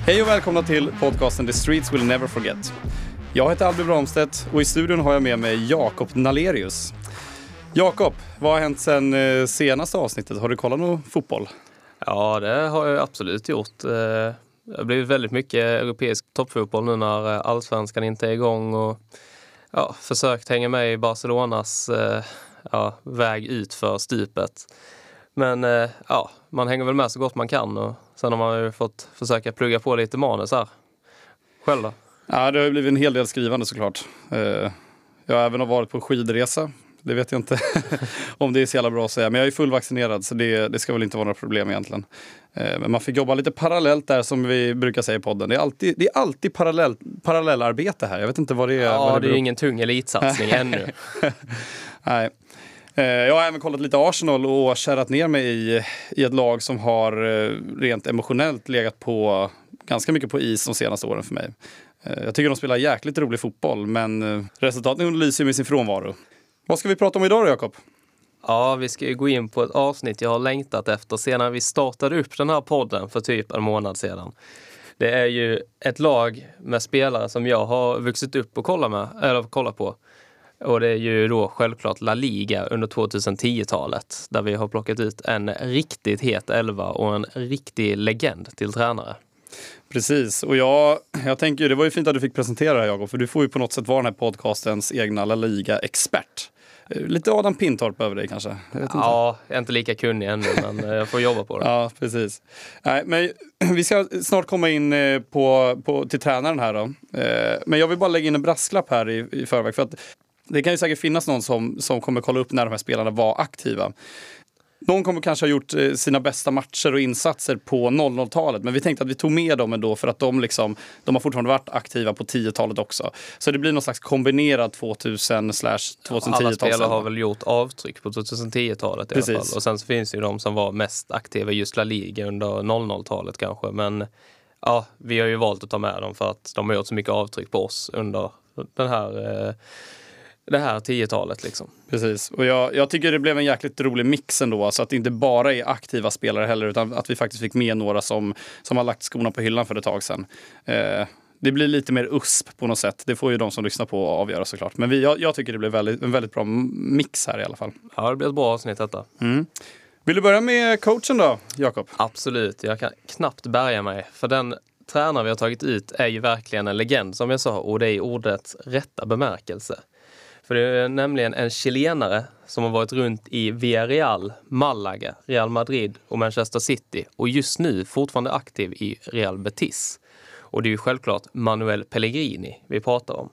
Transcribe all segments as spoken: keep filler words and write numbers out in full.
Hej och välkomna till podcasten The Streets Will Never Forget. Jag heter Albin Bramstedt och i studion har jag med mig Jakob Nalerius. Jakob, vad har hänt sen senaste avsnittet? Har du kollat någon fotboll? Ja, det har jag absolut gjort. Det har blivit väldigt mycket europeisk toppfotboll nu när allsvenskan inte är igång och ja, försökt hänga med i Barcelonas ja, väg ut för stupet. Men ja, man hänger väl med så gott man kan och sen har man ju fått försöka plugga på lite manus här. Själv då? Ja, det har blivit en hel del skrivande såklart. Jag har även varit på skidresa. Det vet jag inte om det är så jävla bra att säga. Men jag är fullvaccinerad så det, det ska väl inte vara några problem egentligen. Men man fick jobba lite parallellt där som vi brukar säga i podden. Det är alltid, det är alltid parallell, parallellarbete här. Jag vet inte vad det är. Ja, vad det, det är ju ingen tung elitsatsning ännu. Nej. Jag har även kollat lite Arsenal och kärrat ner mig i, i ett lag som har rent emotionellt legat på ganska mycket på is de senaste åren för mig. Jag tycker de spelar jäkligt rolig fotboll, men resultaten lyser med sin frånvaro. Vad ska vi prata om idag då, Jakob? Ja, vi ska ju gå in på ett avsnitt jag har längtat efter sedan vi startade upp den här podden för typ en månad sedan. Det är ju ett lag med spelare som jag har vuxit upp och kolla med, eller kolla på. Och det är ju då självklart La Liga under tjugohundratio-talet där vi har plockat ut en riktigt het elva och en riktig legend till tränare. Precis, och jag, jag tänker ju, det var ju fint att du fick presentera det, Jakob, för du får ju på något sätt vara den här podcastens egna La Liga-expert. Lite Adam Pintorp över dig kanske? Jag vet inte. Ja, jag är inte lika kunnig ännu, men jag får jobba på det. Ja, precis. Nej, men vi ska snart komma in på, på, till tränaren här då. Men jag vill bara lägga in en brasklapp här i, i förväg, för att det kan ju säkert finnas någon som, som kommer kolla upp när de här spelarna var aktiva. Någon kommer kanske ha gjort sina bästa matcher och insatser på noll noll-talet. Men vi tänkte att vi tog med dem ändå för att de, liksom, de har fortfarande varit aktiva på tio-talet också. Så det blir någon slags kombinerad tvåtusen tjugohundratio-talet. Alla spelare har väl gjort avtryck på tjugohundratio-talet i Precis. alla fall. Och sen så finns det ju de som var mest aktiva i just La Liga under noll noll-talet kanske. Men ja, vi har ju valt att ta med dem för att de har gjort så mycket avtryck på oss under den här... Eh, det här tio-talet liksom. Precis, och jag, jag tycker det blev en jäkligt rolig mix ändå, så att det inte bara är aktiva spelare heller, utan att vi faktiskt fick med några som, som har lagt skorna på hyllan för ett tag sedan. Eh, det blir lite mer U S P på något sätt, det får ju de som lyssnar på avgöra såklart. Men vi, jag, jag tycker det blev väldigt, en väldigt bra mix här i alla fall. Ja, det blir ett bra avsnitt detta. Mm. Vill du börja med coachen då, Jakob? Absolut, jag kan knappt bärga mig, för den tränare vi har tagit ut är ju verkligen en legend som jag sa, och det är i ordets rätta bemärkelse. För det är nämligen en chilenare som har varit runt i Villarreal, Malaga, Real Madrid och Manchester City. Och just nu fortfarande aktiv i Real Betis. Och det är ju självklart Manuel Pellegrini vi pratar om.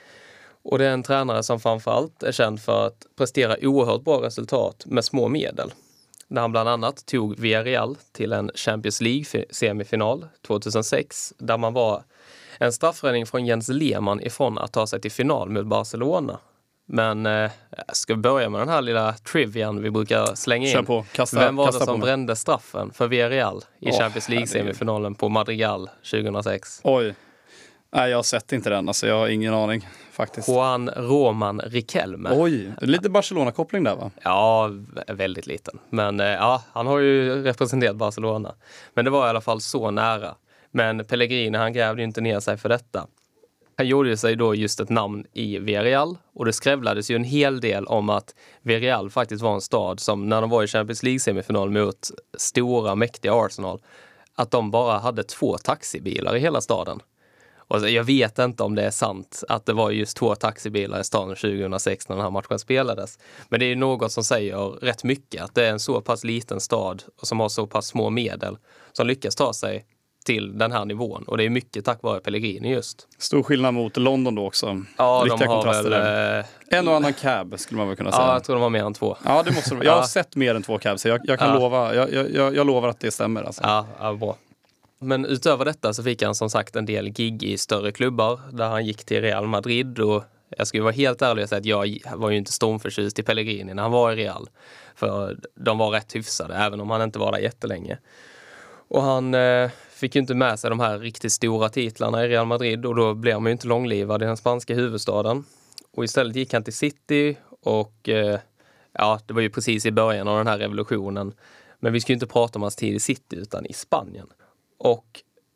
Och det är en tränare som framförallt är känd för att prestera oerhört bra resultat med små medel. När han bland annat tog Villarreal till en Champions League-semifinal tjugohundrasex. Där man var en straffräddning från Jens Lehmann ifrån att ta sig till final mot Barcelona. Men eh, ska vi börja med den här lilla trivian vi brukar slänga in. På, kasta, Vem var kasta det som brände straffen för Villarreal i oh, Champions League-semifinalen på Madrigal tjugohundrasex? Oj, nej jag har sett inte den, alltså jag har ingen aning faktiskt. Juan Roman Riquelme. Oj, lite Barcelona-koppling där va? Ja, väldigt liten. Men eh, ja, han har ju representerat Barcelona. Men det var i alla fall så nära. Men Pellegrini, han grävde ju inte ner sig för detta. Han gjorde sig då just ett namn i Villarreal, och det skrävlades ju en hel del om att Villarreal faktiskt var en stad som när de var i Champions League-semifinal mot stora, mäktiga Arsenal, att de bara hade två taxibilar i hela staden. Och jag vet inte om det är sant att det var just två taxibilar i staden tjugohundrasex när den här matchen spelades. Men det är ju något som säger rätt mycket att det är en så pass liten stad och som har så pass små medel som lyckas ta sig till den här nivån. Och det är mycket tack vare Pellegrini just. Stor skillnad mot London då också. Ja, Riktiga de har kontraster väl, där. En och annan cab skulle man väl kunna säga. Ja, jag tror de har mer än två. Ja, det måste de. Jag har ja. sett mer än två cabs. Så jag, jag kan ja. lova, jag, jag, jag lovar att det stämmer. Alltså. Ja, ja, bra. Men utöver detta så fick han som sagt en del gig i större klubbar där han gick till Real Madrid, och jag skulle vara helt ärlig och säga att jag var ju inte stormförtjust i Pellegrini när han var i Real. För de var rätt hyfsade, även om han inte var där jättelänge. Och han eh, fick ju inte med sig de här riktigt stora titlarna i Real Madrid, och då blev man ju inte långlivad i den spanska huvudstaden. Och istället gick han till City, och eh, ja, det var ju precis i början av den här revolutionen. Men vi ska ju inte prata om hans tid i City utan i Spanien. Och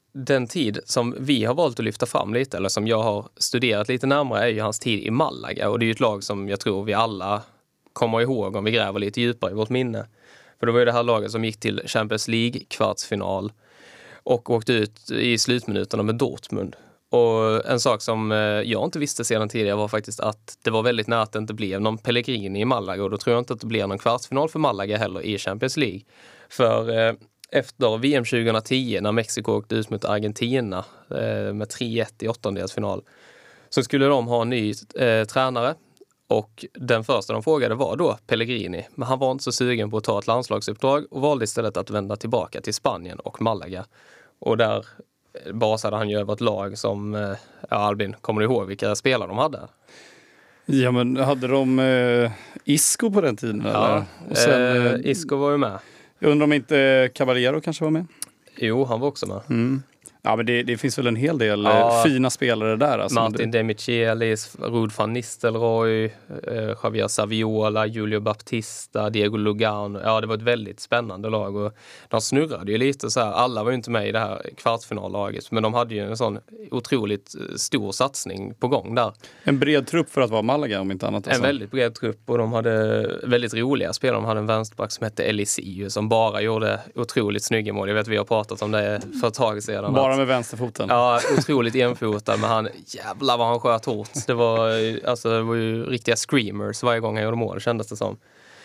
den tid som vi har valt att lyfta fram lite, eller som jag har studerat lite närmare, är ju hans tid i Malaga. Och det är ju ett lag som jag tror vi alla kommer ihåg om vi gräver lite djupare i vårt minne. För det var ju det här laget som gick till Champions League-kvartsfinal och åkte ut i slutminuterna med Dortmund. Och en sak som jag inte visste sedan tidigare var faktiskt att det var väldigt nära att det inte blev någon Pellegrini i Malaga. Och då tror jag inte att det blev någon kvartsfinal för Malaga heller i Champions League. För efter V M tjugohundratio när Mexiko åkte ut mot Argentina med tre ett i åttondelsfinal så skulle de ha en ny eh, tränare. Och den första de frågade var då Pellegrini. Men han var inte så sugen på att ta ett landslagsuppdrag och valde istället att vända tillbaka till Spanien och Malaga. Och där basade han ju över ett lag som, ja, Albin, kommer du ihåg vilka spelare de hade? Ja, men hade de eh, Isco på den tiden? Ja, eller? Och sen, eh, Isco var ju med. Jag undrar om inte Caballero kanske var med? Jo, han var också med. Mm. Ja, men det, det finns väl en hel del ja, fina spelare där. Alltså. Martin det... Demichelis, Ruud van Nistelrooy, eh, Javier Saviola, Julio Baptista, Diego Lugano. Ja, det var ett väldigt spännande lag och de snurrade ju lite så här. Alla var ju inte med i det här kvartsfinallaget, men de hade ju en sån otroligt stor satsning på gång där. En bred trupp för att vara Malaga om inte annat. Alltså. En väldigt bred trupp och de hade väldigt roliga spelare. De hade en vänsterback som hette Eliseu som bara gjorde otroligt snygga mål. Jag vet vi har pratat om det för ett tag sedan. Bara med vänsterfoten. Ja, otroligt enfotad, men han, jävlar vad han sköt hårt. Det var, alltså, det var ju riktiga screamers varje gång han gjorde mål, kändes det som.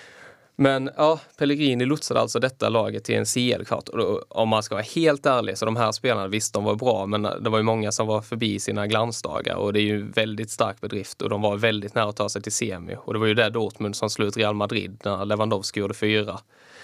Men ja, Pellegrini lotsade alltså detta laget till en C L-kvart. Och då, om man ska vara helt ärlig, så de här spelarna, visst de var bra, men det var ju många som var förbi sina glansdagar. Och det är ju väldigt stark bedrift och de var väldigt nära att ta sig till semi. Och det var ju där Dortmund som slog ut Real Madrid när Lewandowski gjorde fyra.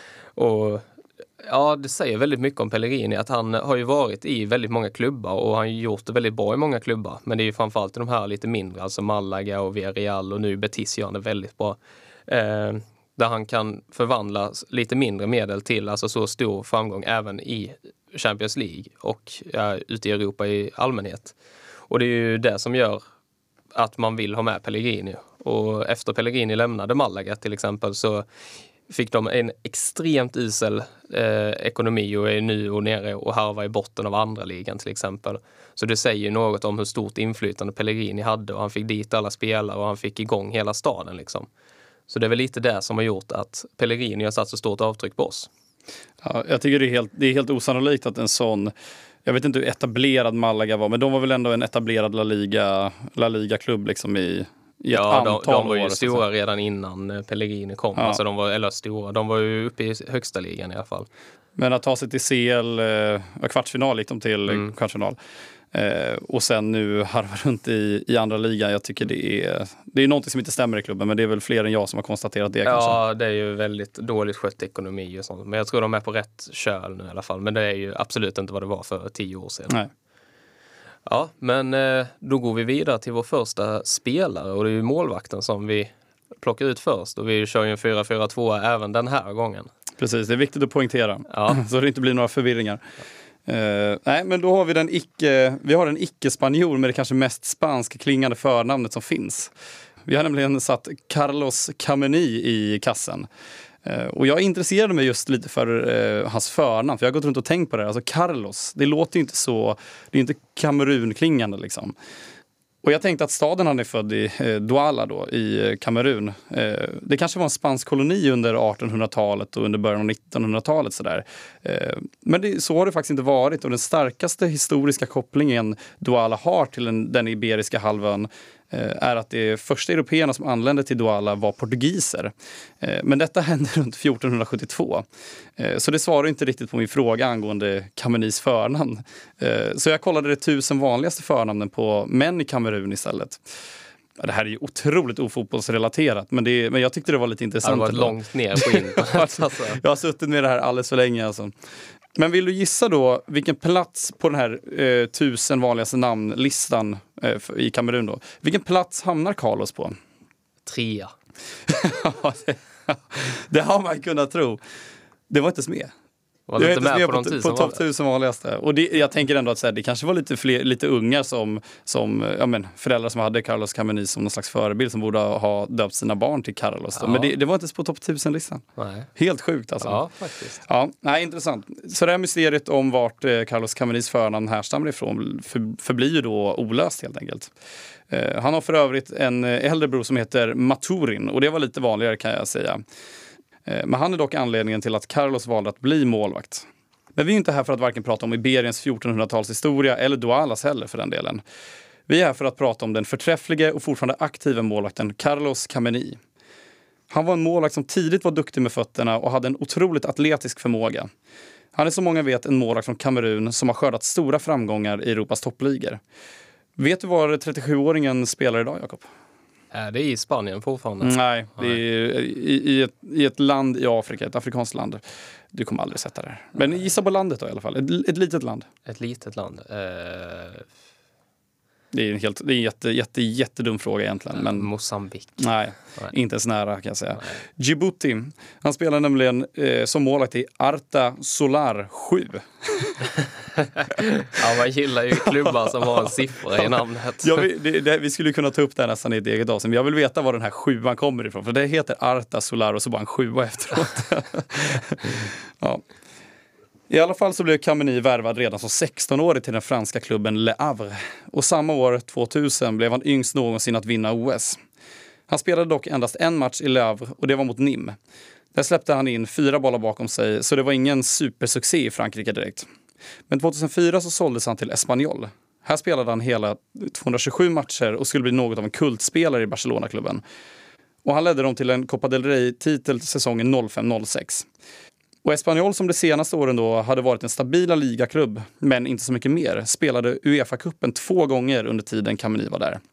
Och ja, det säger väldigt mycket om Pellegrini att han har ju varit i väldigt många klubbar och han har gjort det väldigt bra i många klubbar. Men det är ju framförallt i de här lite mindre, alltså Malaga och Villarreal och nu Betis gör han det väldigt bra. Eh, där han kan förvandla lite mindre medel till alltså så stor framgång även i Champions League och ja, ute i Europa i allmänhet. Och det är ju det som gör att man vill ha med Pellegrini. Och efter Pellegrini lämnade Malaga till exempel så fick de en extremt usel eh, ekonomi och är nu och nere och harvar i botten av andra ligan till exempel. Så det säger ju något om hur stort inflytande Pellegrini hade och han fick dit alla spelare och han fick igång hela staden liksom. Så det är väl lite det som har gjort att Pellegrini har satt så stort avtryck på oss. Ja, jag tycker det är helt, det är helt osannolikt att en sån, jag vet inte hur etablerad Malaga var, men de var väl ändå en etablerad La Liga, La Liga-klubb liksom i, i ja, ett de, antal de var ju år, stora redan innan Pellegrini kom. Ja. Alltså de var, eller stora, de var ju uppe i högsta ligan i alla fall. Men att ta sig till C L, eh, kvartsfinal gick de till mm. kvartsfinal. Eh, och sen nu harvar runt i, i andra ligan. Jag tycker det är, det är någonting som inte stämmer i klubben, men det är väl fler än jag som har konstaterat det. Ja, kanske. Det är ju väldigt dåligt skött ekonomi och sånt. Men jag tror de är på rätt köl nu i alla fall. Men det är ju absolut inte vad det var för tio år sedan. Nej. Ja, men eh, då går vi vidare till vår första spelare och det är ju målvakten som vi plockar ut först. Och vi kör ju en fyra fyra två även den här gången. Precis, det är viktigt att poängtera. Ja. Så det inte blir några förvirringar. Uh, nej, men då har vi den icke, vi har en icke-spanjor med det kanske mest spansk klingande förnamnet som finns. Vi har nämligen satt Carlos Kameni i kassen. Uh, och jag intresserade mig just lite för uh, hans förnamn, för jag har gått runt och tänkt på det. Alltså Carlos, det låter ju inte så, det är inte Kamerun-klingande liksom. Och jag tänkte att staden han är född i, eh, Douala då, i Kamerun. Eh, det kanske var en spansk koloni under artonhundratalet och under början av nittonhundratalet. Sådär. Eh, men det, så har det faktiskt inte varit. Och den starkaste historiska kopplingen Douala har till den, den iberiska halvön eh, är att de första européerna som anlände till Douala var portugiser. Eh, men detta hände runt fjortonhundrasjuttiotvå. Eh, så det svarar inte riktigt på min fråga angående Kamenis förnamn. Eh, så jag kollade de tusen vanligaste förnamnen på män i Kamerun istället. Ja, det här är ju otroligt ofotbollsrelaterat, men, det, men jag tyckte det var lite intressant. Det var långt ner på internet. Alltså. Jag har suttit med det här alldeles för länge. Alltså. Men vill du gissa då vilken plats på den här eh, tusen vanligaste namnlistan eh, i Kamerun då? Vilken plats hamnar Carlos på? Trea. det, det har man kunnat tro. Det var inte med. Var det inte med på, på, på, på topp tusen vanligaste. Och det, jag tänker ändå att så här, det kanske var lite, fler, lite unga som, som ja, men, föräldrar som hade Carlos Kameny som någon slags förebild som borde ha döpt sina barn till Carlos. Ja. Men det, det var inte ens på topp tusen-listan. Helt sjukt alltså. Ja, faktiskt. Ja, nej, intressant. Så det här mysteriet om vart eh, Carlos Kamenys förnamn härstammar ifrån för, förblir ju då olöst helt enkelt. Eh, han har för övrigt en äldre bror som heter Maturin och det var lite vanligare kan jag säga. Men han är dock anledningen till att Carlos valde att bli målvakt. Men vi är inte här för att varken prata om Iberiens fjortonhundratals historia eller Doualas heller för den delen. Vi är här för att prata om den förträfflige och fortfarande aktiva målvakten Carlos Kameny. Han var en målvakt som tidigt var duktig med fötterna och hade en otroligt atletisk förmåga. Han är som många vet en målvakt från Kamerun som har skördat stora framgångar i Europas toppligor. Vet du var trettiosjuåringen spelar idag, Jakob? Är det i Spanien fortfarande? Nej, det är i, i, ett, i ett land i Afrika, ett afrikanskt land. Du kommer aldrig sätta det. Men gissa på landet då i alla fall. Ett, ett litet land. Ett litet land. Uh... Det är en helt, det är en jätte, jätte, jättedum fråga egentligen. Men Mosambik. Nej, nej, inte ens nära kan jag säga. Nej. Djibouti. Han spelar nämligen eh, som målvakt i Arta Solar sju. Ja, man gillar ju klubbar som har en siffra i namnet. Ja, vi, det, det, vi skulle kunna ta upp det här nästan i ett eget avsnitt. Men jag vill veta var den här sjuan kommer ifrån. För det heter Arta Solar och så bara en sjua efteråt. Ja. I alla fall så blev Kameny värvad redan som sexton-årig till den franska klubben Le Havre. Och samma år, tvåtusen, blev han yngst någonsin att vinna O S. Han spelade dock endast en match i Le Havre och det var mot Nîmes. Där släppte han in fyra bollar bakom sig så det var ingen supersuccé i Frankrike direkt. Men tvåtusenfyra så såldes han till Espanyol. Här spelade han hela tvåhundratjugosju matcher och skulle bli något av en kultspelare i Barcelona-klubben. Och han ledde dem till en Copa del Rey-titel säsongen noll fem noll sex. Och Espanyol som de senaste åren då hade varit en stabila ligaklubb, men inte så mycket mer, spelade UEFA-cupen två gånger under tiden Kameny var där.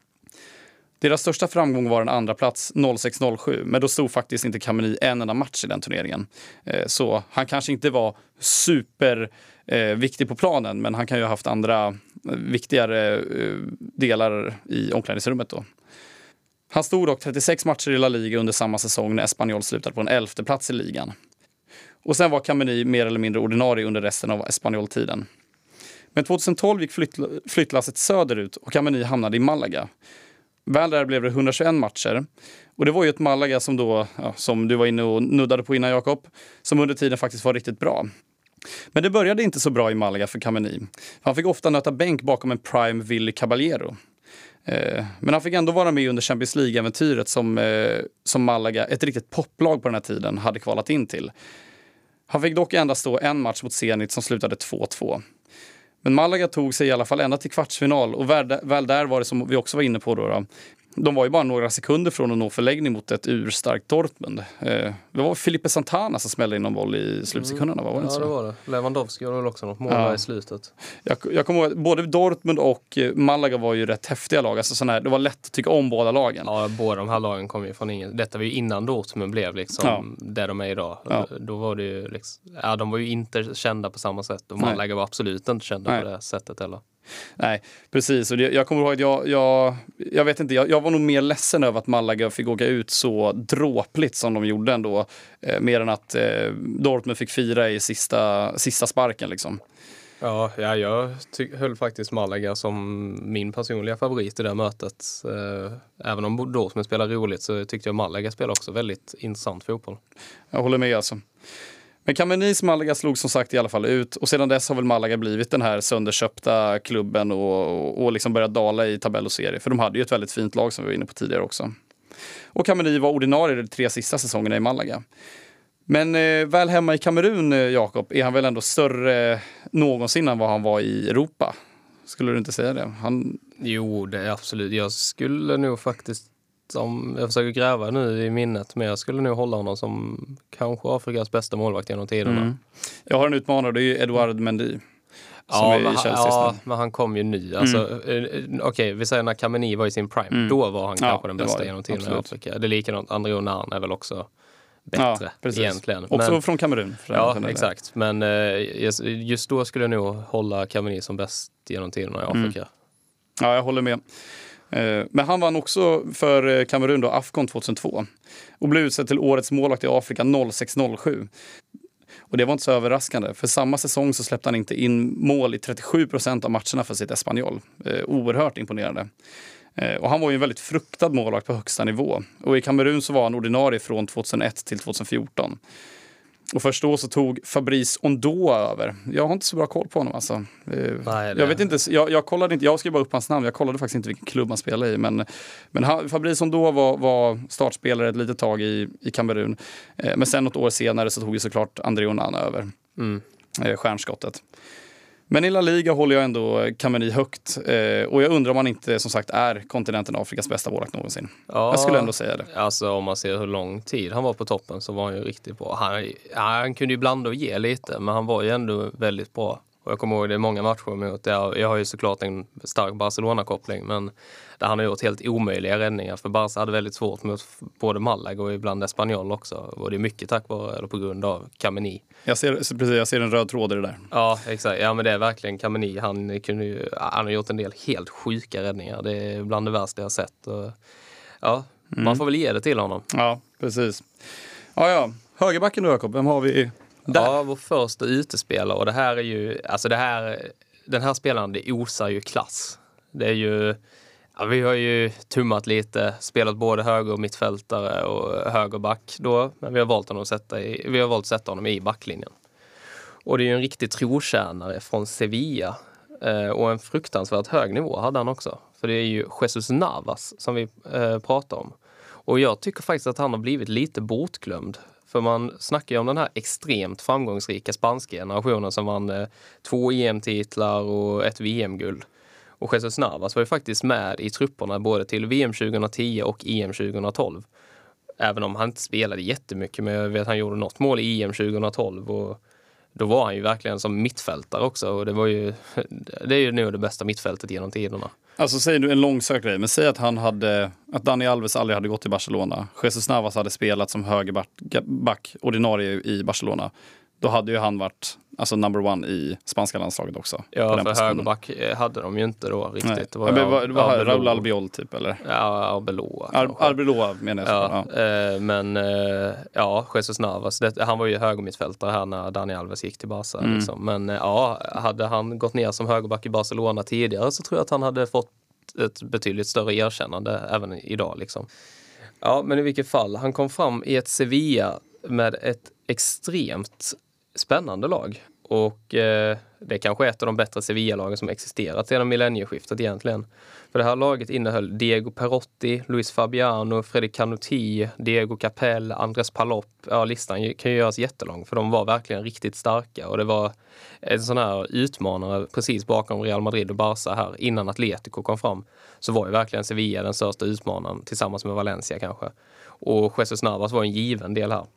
Deras största framgång var en andra plats noll sex noll sju, men då stod faktiskt inte Kameny en enda match i den turneringen. Så han kanske inte var super eh, viktig på planen, men han kan ju ha haft andra viktigare eh, delar i omklädningsrummet då. Han stod dock trettiosex matcher i La Liga under samma säsong när Espanyol slutade på en elfte plats i ligan. Och sen var Kameny mer eller mindre ordinarie under resten av Espanyol-tiden. Men tjugotolv gick flytt, flyttlasset söderut och Kameny hamnade i Malaga. Väl där blev det etthundratjugoett matcher. Och det var ju ett Malaga som då, ja, som du var inne och nuddade på innan Jakob, som under tiden faktiskt var riktigt bra. Men det började inte så bra i Malaga för Kameny. Han fick ofta nöta bänk bakom en prime Willy Caballero. Eh, men han fick ändå vara med under Champions League-äventyret som, eh, som Malaga, ett riktigt poplag på den här tiden, hade kvalat in till. Han fick dock endast stå en match mot Zenit som slutade två två. Men Malaga tog sig i alla fall ända till kvartsfinal och väl, väl där var det som vi också var inne på då, då. De var ju bara några sekunder från att nå förläggning mot ett urstarkt Dortmund. Eh, det var Felipe Santana som smällde in någon boll i slutsekunderna, var det inte ja, så? Ja, det var det. Lewandowski gjorde väl också något mål ja. i slutet. Jag, jag kommer ihåg, både Dortmund och Malaga var ju rätt häftiga lag. Alltså sån här, det var lätt att tycka om båda lagen. Ja, båda de här lagen kom ju från ingen. Detta var ju innan Dortmund blev liksom ja. där de är idag. Ja. Då var det ju liksom, ja, de var ju inte kända på samma sätt. Och Malaga Nej. var absolut inte kända Nej. på det sättet heller. Nej, precis. Och det, jag kommer ihåg att jag, jag, jag vet inte, jag, jag var nog mer ledsen över att Malaga fick åka ut så dråpligt som de gjorde ändå. Eh, mer än att eh, Dortmund fick fira i sista, sista sparken liksom. Ja, ja jag ty- höll faktiskt Malaga som min personliga favorit i det här mötet. Eh, även om Dortmund spelar roligt så tyckte jag Malaga spelar också väldigt intressant fotboll. Jag håller med alltså. Men Kamenys Malaga slog som sagt i alla fall ut och sedan dess har väl Malaga blivit den här sönderköpta klubben och, och, och liksom börjat dala i tabell och serie. För de hade ju ett väldigt fint lag som vi var inne på tidigare också. Och Kameny var ordinarie de tre sista säsongerna i Malaga. Men eh, väl hemma i Kamerun, eh, Jakob, är han väl ändå större eh, någonsin än vad han var i Europa? Skulle du inte säga det? Han... Jo, det är absolut. Jag skulle nog faktiskt, om jag försöker gräva nu i minnet, men jag skulle nog hålla honom som kanske Afrikas bästa målvakt genom tiderna. Mm. Jag har en utmanare, det är ju Edouard Mendy. Ja, men han, ja men han kom ju ny. Alltså, mm. Okej, okay, vi säger när Kameny var i sin prime, mm. då var han ja, kanske den bästa genom tiderna i Afrika. Det är likadant, André Onana är väl också bättre ja, egentligen. Också men, från Kamerun. Ja, exakt. Men just då skulle jag nog hålla Kameny som bäst genom tiderna i Afrika. Mm. Ja, jag håller med. Men han vann också för Kamerun då Afcon tjugohundratvå och blev utsedd till årets målvakt i Afrika noll sex noll sju. Och det var inte så överraskande. För samma säsong så släppte han inte in mål i trettiosju procent av matcherna för sitt Espanyol. Eh, oerhört imponerande. Eh, och han var ju en väldigt fruktad målvakt på högsta nivå. Och i Kamerun så var han ordinarie från tjugohundraett till tjugohundrafjorton. Och först då så tog Fabrice Ondoa över. Jag har inte så bra koll på honom alltså. Nej, jag vet inte, jag, jag kollade inte, jag skrev bara upp hans namn. Jag kollade faktiskt inte vilken klubb han spelade i. Men, men han, Fabrice Ondoa var, var startspelare ett litet tag i, i Kamerun. Eh, men sen något år senare så tog ju såklart André Onana över. Mm. Eh, stjärnskottet. Men i La Liga håller jag ändå Kameni högt. Eh, och jag undrar om han inte som sagt är kontinenten Afrikas bästa målvakt någonsin. Ja, jag skulle ändå säga det. Alltså om man ser hur lång tid han var på toppen så var han ju riktigt bra. Han, han kunde ju blanda och ge lite, men han var ju ändå väldigt bra. Och jag kommer ihåg det är många matcher mot. Jag, jag har ju såklart en stark Barcelona-koppling, men där han har gjort helt omöjliga räddningar. För Barca hade väldigt svårt mot både Malaga och ibland Espanyol också. Och det är mycket tack vare, eller på grund av Kameni. Jag ser, precis, jag ser en röd tråd i det där. Ja, exakt. Ja, men det är verkligen Kameni. Han, kunde ju, han har gjort en del helt sjuka räddningar. Det är bland det värsta jag har sett. Och, ja, mm. Man får väl ge det till honom. Ja, precis. Ja, ja. Högerbacken då, Jakob. Vem har vi där? Ja, vår första utespelare. Och det här är ju, alltså det här, den här spelaren, det osar ju klass. Det är ju, ja, vi har ju tummat lite, spelat både höger- och mittfältare och högerback då. Men vi har valt honom att sätta, i, vi har valt att sätta honom i backlinjen. Och det är ju en riktig trotjänare från Sevilla. Eh, och en fruktansvärt hög nivå hade han också. För det är ju Jesus Navas som vi eh, pratar om. Och jag tycker faktiskt att han har blivit lite bortglömd. För man snackar ju om den här extremt framgångsrika spanska generationen som vann eh, två E M-titlar och ett V M-guld. Och Jesus Navas var ju faktiskt med i trupperna både till V M tjugohundratio och E M tjugohundratolv. Även om han inte spelade jättemycket, men jag vet att han gjorde något mål i E M tjugohundratolv och då var han ju verkligen som mittfältare också. Och det var ju, det är ju nu det bästa mittfältet genom tiderna. Alltså säger du en långsökt grej, men säg att han hade, att Dani Alves aldrig hade gått till Barcelona. Jesus Navas hade spelat som högerback ordinarie i Barcelona. Då hade ju han varit alltså number one i spanska landslaget också. Ja, för högerback hade de ju inte då riktigt. Nej. Det var, det var, det var Raúl Albiol typ, eller? Ja, Arbeloa. Ar- Arbeloa menar jag. Ja, ja. Eh, men eh, ja, Jesus Navas, det, han var ju högermittfältare här när Dani Alves gick till Barca. Mm. Liksom. Men eh, ja, hade han gått ner som högerback i Barcelona tidigare så tror jag att han hade fått ett betydligt större erkännande även idag. Liksom. Ja, men i vilket fall, han kom fram i ett Sevilla med ett extremt spännande lag. Och eh, det är kanske ett av de bättre Sevilla-lagen som existerat sedan millennieskiftet egentligen. För det här laget innehöll Diego Perotti, Luis Fabiano, Freddy Canuti, Diego Capel, Andres Palop. Ja, listan kan ju göras jättelång för de var verkligen riktigt starka. Och det var en sån här utmanare precis bakom Real Madrid och Barca här innan Atletico kom fram. Så var ju verkligen Sevilla den största utmanaren tillsammans med Valencia kanske. Och Jesus Navas var en given del här.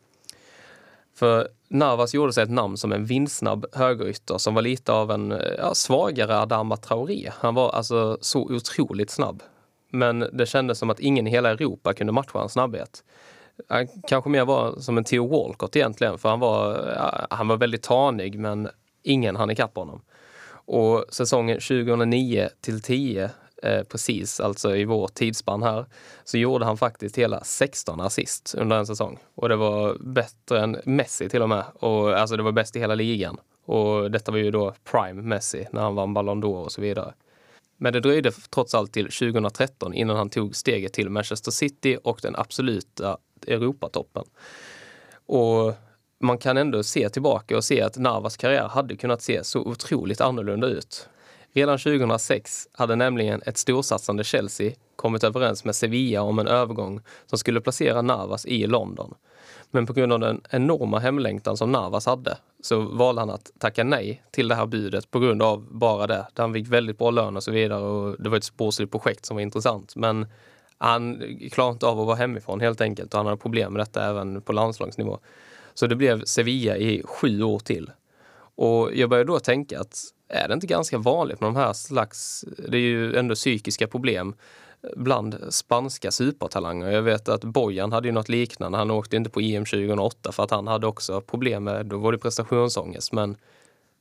För Navas gjorde sig ett namn som en vindsnabb högerytter som var lite av en ja, svagare Adama Traoré. Han var alltså så otroligt snabb. Men det kändes som att ingen i hela Europa kunde matcha hans snabbhet. Han kanske mer var som en Theo Walcott egentligen, för han var, ja, han var väldigt tanig men ingen hann ikapp honom. Och säsongen tjugohundranio till tio Eh, precis, alltså i vår tidsspann här, så gjorde han faktiskt hela sexton assist under en säsong. Och det var bättre än Messi till och med. Och, alltså det var bäst i hela ligan. Och detta var ju då prime Messi när han vann Ballon d'Or och så vidare. Men det dröjde trots allt till tjugohundratretton innan han tog steget till Manchester City och den absoluta Europatoppen. Och man kan ändå se tillbaka och se att Navas karriär hade kunnat se så otroligt annorlunda ut. Redan tjugohundrasex hade nämligen ett storsatsande Chelsea kommit överens med Sevilla om en övergång som skulle placera Navas i London. Men på grund av den enorma hemlängtan som Navas hade så valde han att tacka nej till det här budet på grund av bara det. Där han fick väldigt bra lön och så vidare och det var ett sportsligt projekt som var intressant. Men han klarade inte av att vara hemifrån helt enkelt och han hade problem med detta även på landslagsnivå. Så det blev Sevilla i sju år till. Och jag började då tänka att är det inte ganska vanligt med de här slags, det är ju ändå psykiska problem bland spanska supertalanger. Jag vet att Bojan hade ju något liknande, han åkte inte på E M tjugohundraåtta för att han hade också problem med, då var det prestationsångest, men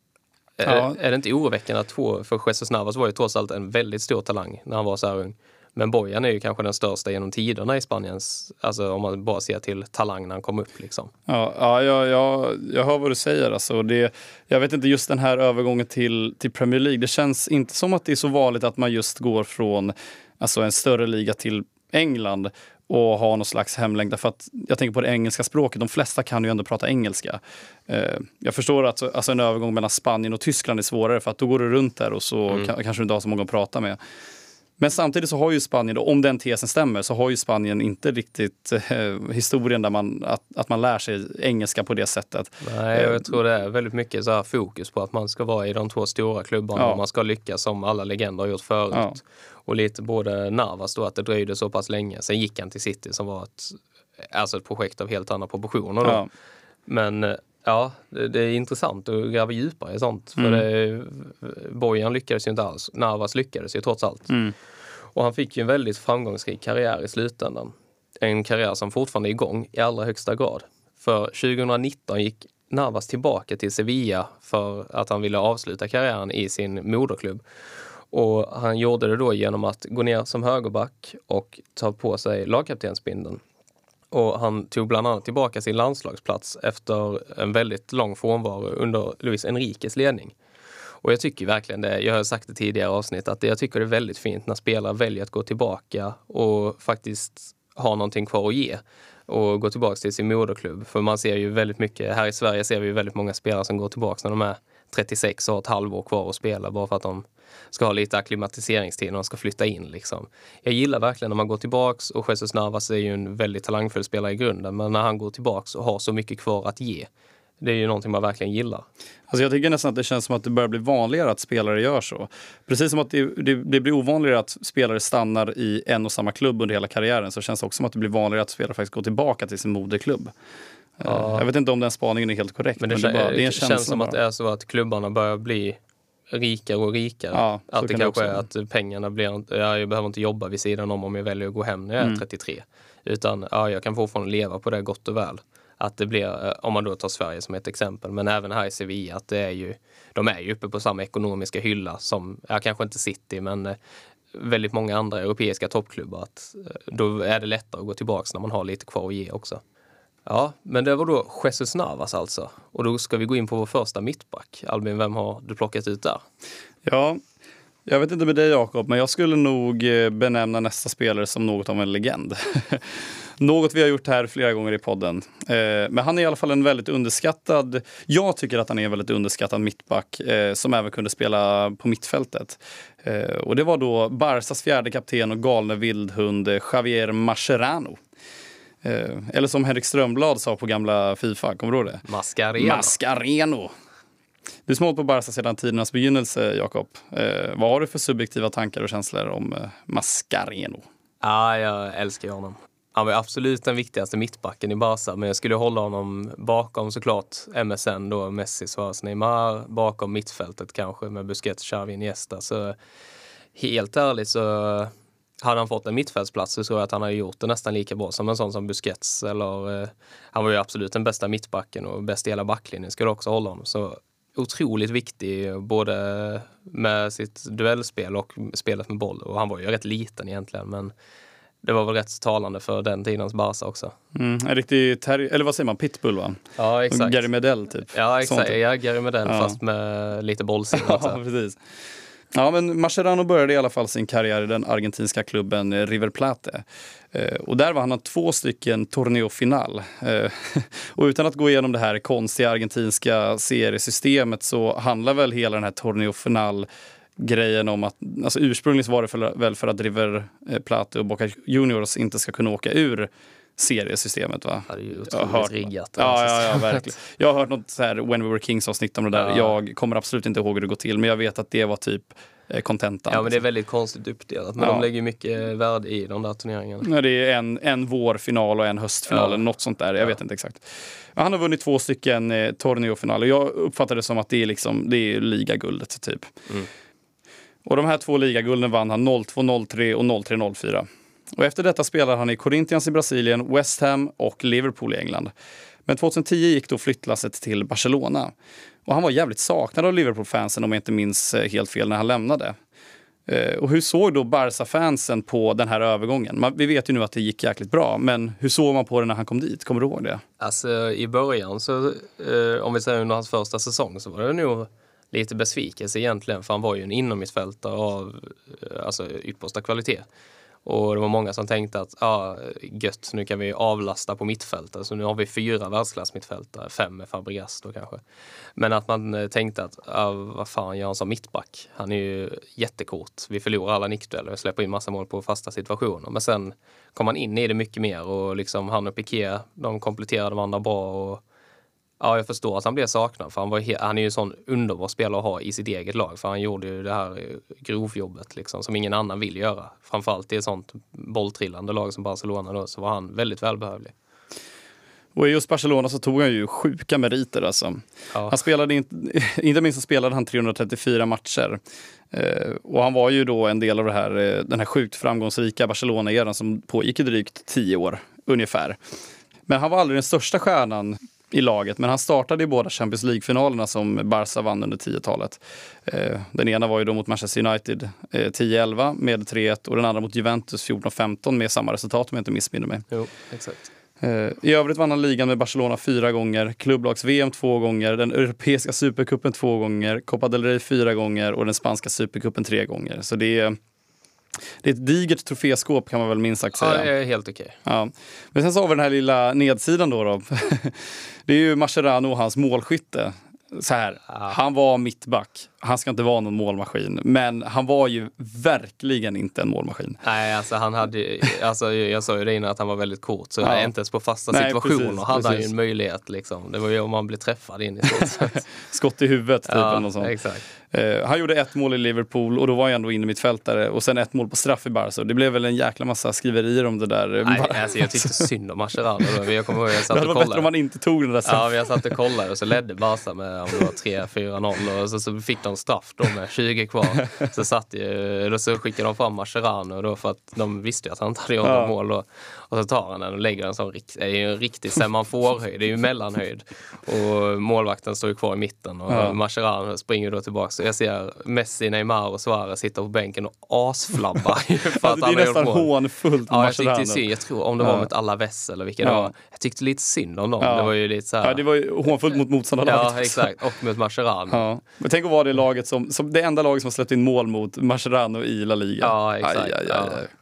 ja. är, är det inte oroväckande att två, för Jesus Navas var ju trots allt en väldigt stor talang när han var så här ung. Men Bojan är ju kanske den största genom tiderna i Spaniens, alltså om man bara ser till talang när han kom upp liksom. Ja, ja jag, jag, jag hör vad du säger. Alltså. Det, jag vet inte, just den här övergången till, till Premier League, det känns inte som att det är så vanligt att man just går från alltså, en större liga till England och ha någon slags hemlängtan. För att jag tänker på det engelska språket. De flesta kan ju ändå prata engelska. Eh, jag förstår att alltså, en övergång mellan Spanien och Tyskland är svårare. För att då går du runt där och så mm. kan, kanske du inte har så många att prata med. Men samtidigt så har ju Spanien, då, om den tesen stämmer, så har ju Spanien inte riktigt eh, historien där man, att, att man lär sig engelska på det sättet. Nej, jag tror det är väldigt mycket så här fokus på att man ska vara i de två stora klubbarna ja. och man ska lyckas som alla legender har gjort förut. Ja. Och lite både Navas då, att det dröjde så pass länge. Sen gick han till City som var ett, alltså ett projekt av helt andra proportioner då. Ja. Men ja, det, det är intressant att gräva djupare i sånt. För mm. det, Bojan lyckades ju inte alls. Navas lyckades ju trots allt. Mm. Och han fick ju en väldigt framgångsrik karriär i slutändan. En karriär som fortfarande är igång i allra högsta grad. För tjugonitton gick Navas tillbaka till Sevilla för att han ville avsluta karriären i sin moderklubb. Och han gjorde det då genom att gå ner som högerback och ta på sig lagkaptensbindeln. Och han tog bland annat tillbaka sin landslagsplats efter en väldigt lång frånvaro under Luis Enriques ledning. Och jag tycker verkligen det, jag har sagt det tidigare avsnitt, att det, jag tycker det är väldigt fint när spelare väljer att gå tillbaka och faktiskt ha någonting kvar att ge. Och gå tillbaka till sin moderklubb. För man ser ju väldigt mycket, här i Sverige ser vi ju väldigt många spelare som går tillbaka när de är trettiosex och har ett halvår kvar att spela bara för att de ska ha lite akklimatiseringstid när de ska flytta in liksom. Jag gillar verkligen när man går tillbaks, och Jesus Navas är ju en väldigt talangfull spelare i grunden, men när han går tillbaks och har så mycket kvar att ge, det är ju någonting man verkligen gillar. Alltså jag tycker nästan att det känns som att det börjar bli vanligare att spelare gör så. Precis som att det, det, det blir ovanligare att spelare stannar i en och samma klubb under hela karriären, så känns det också som att det blir vanligare att spelare faktiskt går tillbaka till sin moderklubb. Ja. Jag vet inte om den spaningen är helt korrekt. Men det, men det, bara, det är en känns som bara. Att det är så att klubbarna börjar bli rikare och rikare. Ja, att det kan kanske är att pengarna blir, ja, jag behöver inte jobba vid sidan om om jag väljer att gå hem när jag är mm. trettiotre. Utan ja, jag kan fortfarande leva på det gott och väl. Att det blir, om man då tar Sverige som ett exempel, men även här i Sevilla, att det är ju, de är ju uppe på samma ekonomiska hylla som, ja, kanske inte City, men väldigt många andra europeiska toppklubbar. Att då är det lättare att gå tillbaka när man har lite kvar att ge också. Ja, men det var då Jesus Navas alltså. Och då ska vi gå in på vår första mittback. Albin, vem har du plockat ut där? Ja, jag vet inte med dig Jakob, men jag skulle nog benämna nästa spelare som något av en legend. Något vi har gjort här flera gånger i podden. Men han är i alla fall en väldigt underskattad, jag tycker att han är en väldigt underskattad mittback som även kunde spela på mittfältet. Och det var då Barças fjärde kapten och galne vildhund Javier Mascherano. Eller som Henrik Strömblad sa på gamla FIFA, kommer du ihåg det? Mascareno. Mascareno. Du som har hållit på Barca sedan tidernas begynnelse, Jakob. Eh, vad har du för subjektiva tankar och känslor om eh, Mascareno? Ja, jag älskar honom. Han var absolut den viktigaste mittbacken i Barca, men jag skulle hålla honom bakom såklart M S N då, Messi, Suarez, Neymar, bakom mittfältet kanske med Busquets, Xavi, Iniesta. Så helt ärligt så hade han fått en mittfältsplats så tror jag att han hade gjort det nästan lika bra som en sån som Busquets. Eller, eh, han var ju absolut den bästa mittbacken och bäst i hela backlinjen, skulle också hålla honom. Så otroligt viktig både med sitt duellspel och spelet med boll. Och han var ju rätt liten egentligen, men det var väl rätt talande för den tidens Barca också. Mm, en riktig terri- eller vad säger man, pitbull va? Ja, exakt. Gary Medel typ. Ja, exakt. Typ. Ja, Gary Medel ja. Fast med lite bollsinne. Ja, precis. Ja, men Mascherano började i alla fall sin karriär i den argentinska klubben River Plate. Eh, och där var han två stycken torneo final. Eh, och utan att gå igenom det här konstiga argentinska seriesystemet så handlar väl hela den här torneo final grejen om att, alltså ursprungligen var det för, väl för att River Plate och Boca Juniors inte ska kunna åka ur seriesystemet, va? Ja, det är ju otroligt riggat. Ja, ja, ja, verkligen. Jag har hört något så här When We Were Kings avsnitt om det där. Ja. Jag kommer absolut inte ihåg hur det går till, men jag vet att det var typ kontentan. Ja, men det är väldigt konstigt uppdelat. Men ja. De lägger mycket värde i de där turneringarna. Ja, det är en, en vårfinal och en höstfinal, ja. Något sånt där. Jag ja. vet inte exakt. Ja, han har vunnit två stycken eh, torneofinaler. Jag uppfattar det som att det är, liksom, det är ligaguldet, typ. Mm. Och de här två ligagulden vann han noll två noll tre och noll tre noll fyra. Och efter detta spelar han i Corinthians i Brasilien, West Ham och Liverpool i England. Men tjugohundratio gick då flyttlasset till Barcelona. Och han var jävligt saknad av Liverpool-fansen om jag inte minns helt fel när han lämnade. Eh, och hur såg då Barca-fansen på den här övergången? Man, vi vet ju nu att det gick jäkligt bra, men hur såg man på det när han kom dit? Kommer du ihåg det? Alltså i början, så, eh, om vi säger under hans första säsong, så var det nog lite besvikelse egentligen, för han var ju en inomhittfältare av eh, alltså, yppersta kvalitet. Och det var många som tänkte att ah, gött, nu kan vi avlasta på mittfältare. Så nu har vi fyra världsklassmittfältare, fem med Fabregas då kanske. Men att man tänkte att ah, vad fan gör han som mittback? Han är ju jättekort. Vi förlorar alla nickdueller och släpper in massa mål på fasta situationer. Men sen kom man in i det mycket mer och liksom han och Piqué, de kompletterade varandra bra. Och ja, jag förstår att han blev saknad, för han, var he- han är ju en sån underbar spelare att ha i sitt eget lag, för han gjorde ju det här grovjobbet liksom, som ingen annan vill göra. Framförallt i ett sånt bolltrillande lag som Barcelona då, så var han väldigt välbehövlig. Och i just Barcelona så tog han ju sjuka meriter alltså. Ja. Han spelade inte, inte minst så spelade han trehundratrettiofyra matcher. Eh, och han var ju då en del av det här, den här sjukt framgångsrika Barcelona-eran som pågick i drygt tio år ungefär. Men han var aldrig den största stjärnan i laget, men han startade i båda Champions League-finalerna som Barca vann under tio-talet. Eh, den ena var ju då mot Manchester United eh, tio elva med tre ett och den andra mot Juventus fjorton femton med samma resultat om jag inte missminner mig. Jo, exakt. Eh, I övrigt vann han ligan med Barcelona fyra gånger, klubblags-V M två gånger, den europeiska supercupen två gånger, Copa del Rey fyra gånger och den spanska supercupen tre gånger. Så det är Det är ett digert troféskåp kan man väl minst sagt säga. Ja, det är helt okej. Ja. Men sen så har vi den här lilla nedsidan då. då. Det är ju Mascherano och hans målskytte. Så här, ja. Han var mittback. Han ska inte vara någon målmaskin. Men han var ju verkligen inte en målmaskin. Nej, alltså han hade alltså jag sa ju det innan att han var väldigt kort. Så ja. Inte ens på fasta Nej, situationer precis, hade precis. Han ju en möjlighet liksom. Det var ju om man blev träffad in i stort. Skott i huvudet typ ja, eller något sånt. Exakt. Uh, han gjorde ett mål i Liverpool och då var han ändå inne i mittfältare och sen ett mål på straff i Barca. Det blev väl en jäkla massa skriverier om det där. Nej, alltså jag tyckte synd om Mascherano. Jag kommer ihåg jag satt det hade och varit bättre om man inte tog den där straffen. Ja, vi har satt och kollade och så ledde Barca med om det var tre fyra noll och så, så fick de straff då med tjugo kvar. Så satt ju, då så skickade de fram Mascherano då för att de visste att han inte hade gjort ja. mål då. Och så tar han den och lägger en sån det är ju en riktig semaforhöjd, det är ju mellanhöjd. Och målvakten står ju kvar i mitten och ja. Mascherano springer då tillbaka. Så jag ser Messi, Neymar och Suarez sitter på bänken och asflabbar. För att det är nästan hånfullt ja, jag tyckte synd, jag tror om det var ja. med ett Alaves eller vilka ja. det var. Jag tyckte lite synd om dem. Ja. Det var ju lite så här. Ja, det var ju hånfullt mot motståndarlaget. Ja, exakt. Och mot Mascherano. Ja. Men tänk att vara det laget som, som det enda laget som har släppt in mål mot Mascherano i La Liga. Ja, exakt. Aj, aj, aj, aj. Ja.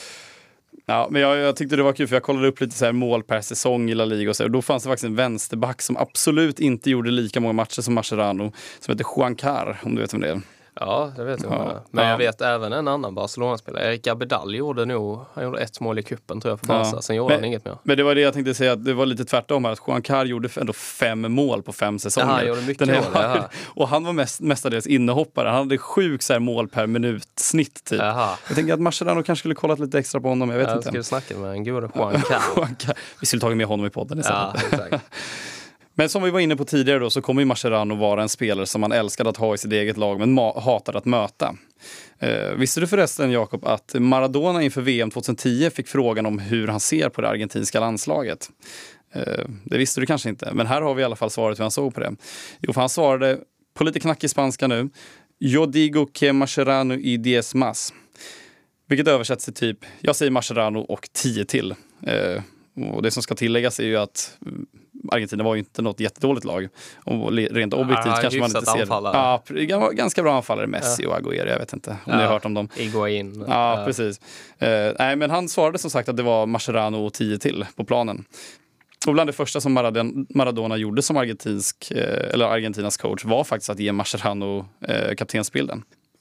Ja, men jag, jag tyckte det var kul för jag kollade upp lite så här mål per säsong i La Liga och så. Och då fanns det faktiskt en vänsterback som absolut inte gjorde lika många matcher som Mascherano, som heter Juan Car, om du vet vem det är. Ja, det vet jag. Ja. Men ja. jag vet även en annan Barcelona-spelare. Erik Abidal gjorde nog, han gjorde ett mål i kuppen tror jag för Barca. Ja. Sen gjorde men, han inget mer. Men det var det jag tänkte säga, att det var lite tvärtom här. Att Juan Car gjorde ändå fem mål på fem säsonger. Ja, han gjorde mycket Den mål. Här, och han var mest, mestadels innehoppare. Han hade sjuk så här, mål per minut snitt typ. Jaha. Jag tänkte att Mascherano kanske skulle kollat lite extra på honom. Jag vet ja, inte. Jag skulle snacka med en god Juan Car. Vi skulle tagit med honom i podden istället. Ja, exakt. Men som vi var inne på tidigare då, så kommer ju Mascherano vara en spelare som man älskade att ha i sitt eget lag men ma- hatade att möta. Eh, visste du förresten, Jakob, att Maradona inför V M tjugohundratio fick frågan om hur han ser på det argentinska landslaget? Eh, det visste du kanske inte, men här har vi i alla fall svaret hur han såg på det. Jo, för han svarade på lite knackig spanska nu. Yo digo que Mascherano y diez más. Vilket översätts till typ, jag säger Mascherano och tio till. Eh, och det som ska tilläggas är ju att Argentina var ju inte något jättedåligt lag. Och rent objektivt ja, kanske man inte ser. Ja, ganska bra anfallare, Messi ja. och Agüero, jag vet inte om ja. ni har hört om dem. Higuaín. Ja, ja, precis. Uh, nej, men han svarade som sagt att det var Mascherano och tio till på planen. Och bland det första som Maradona, Maradona gjorde som argentinsk, eh, eller Argentinas coach var faktiskt att ge Mascherano eh, kaptensbilden.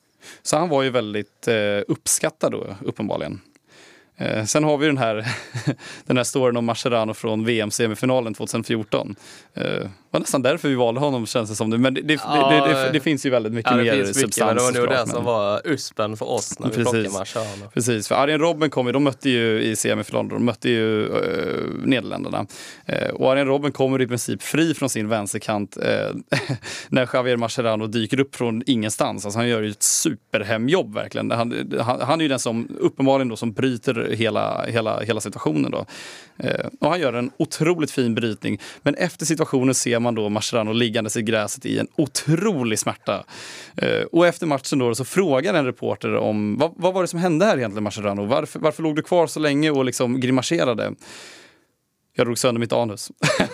Så han var ju väldigt eh, uppskattad då, uppenbarligen. Eh, sen har vi den här den här storyn om Mascherano från V M-semifinalen tjugohundrafjorton. Eh, var nästan därför vi valde honom, känns det som det. Men det, det, ja, det, det, det, det finns ju väldigt mycket ja, mer substans. Mycket, men det var nog det som var uspen för oss när vi Precis. plockade Mascherano. Precis, för Arjen Robben kom ju, de mötte ju i semifinalen, de mötte ju uh, Nederländerna. Uh, och Arjen Robben kommer i princip fri från sin vänsterkant uh, när Javier Mascherano dyker upp från ingenstans. Alltså han gör ju ett superhemjobb verkligen. Han, han, han är ju den som uppenbarligen då som bryter över hela, hela, hela situationen då. Eh, och han gör en otroligt fin brytning. Men efter situationen ser man då Mascherano liggandes i gräset i en otrolig smärta. Eh, och efter matchen då så frågar en reporter om vad, vad var det som hände här egentligen, Mascherano? Varför, varför låg du kvar så länge och liksom grimaserade? Jag drog sönder mitt anus.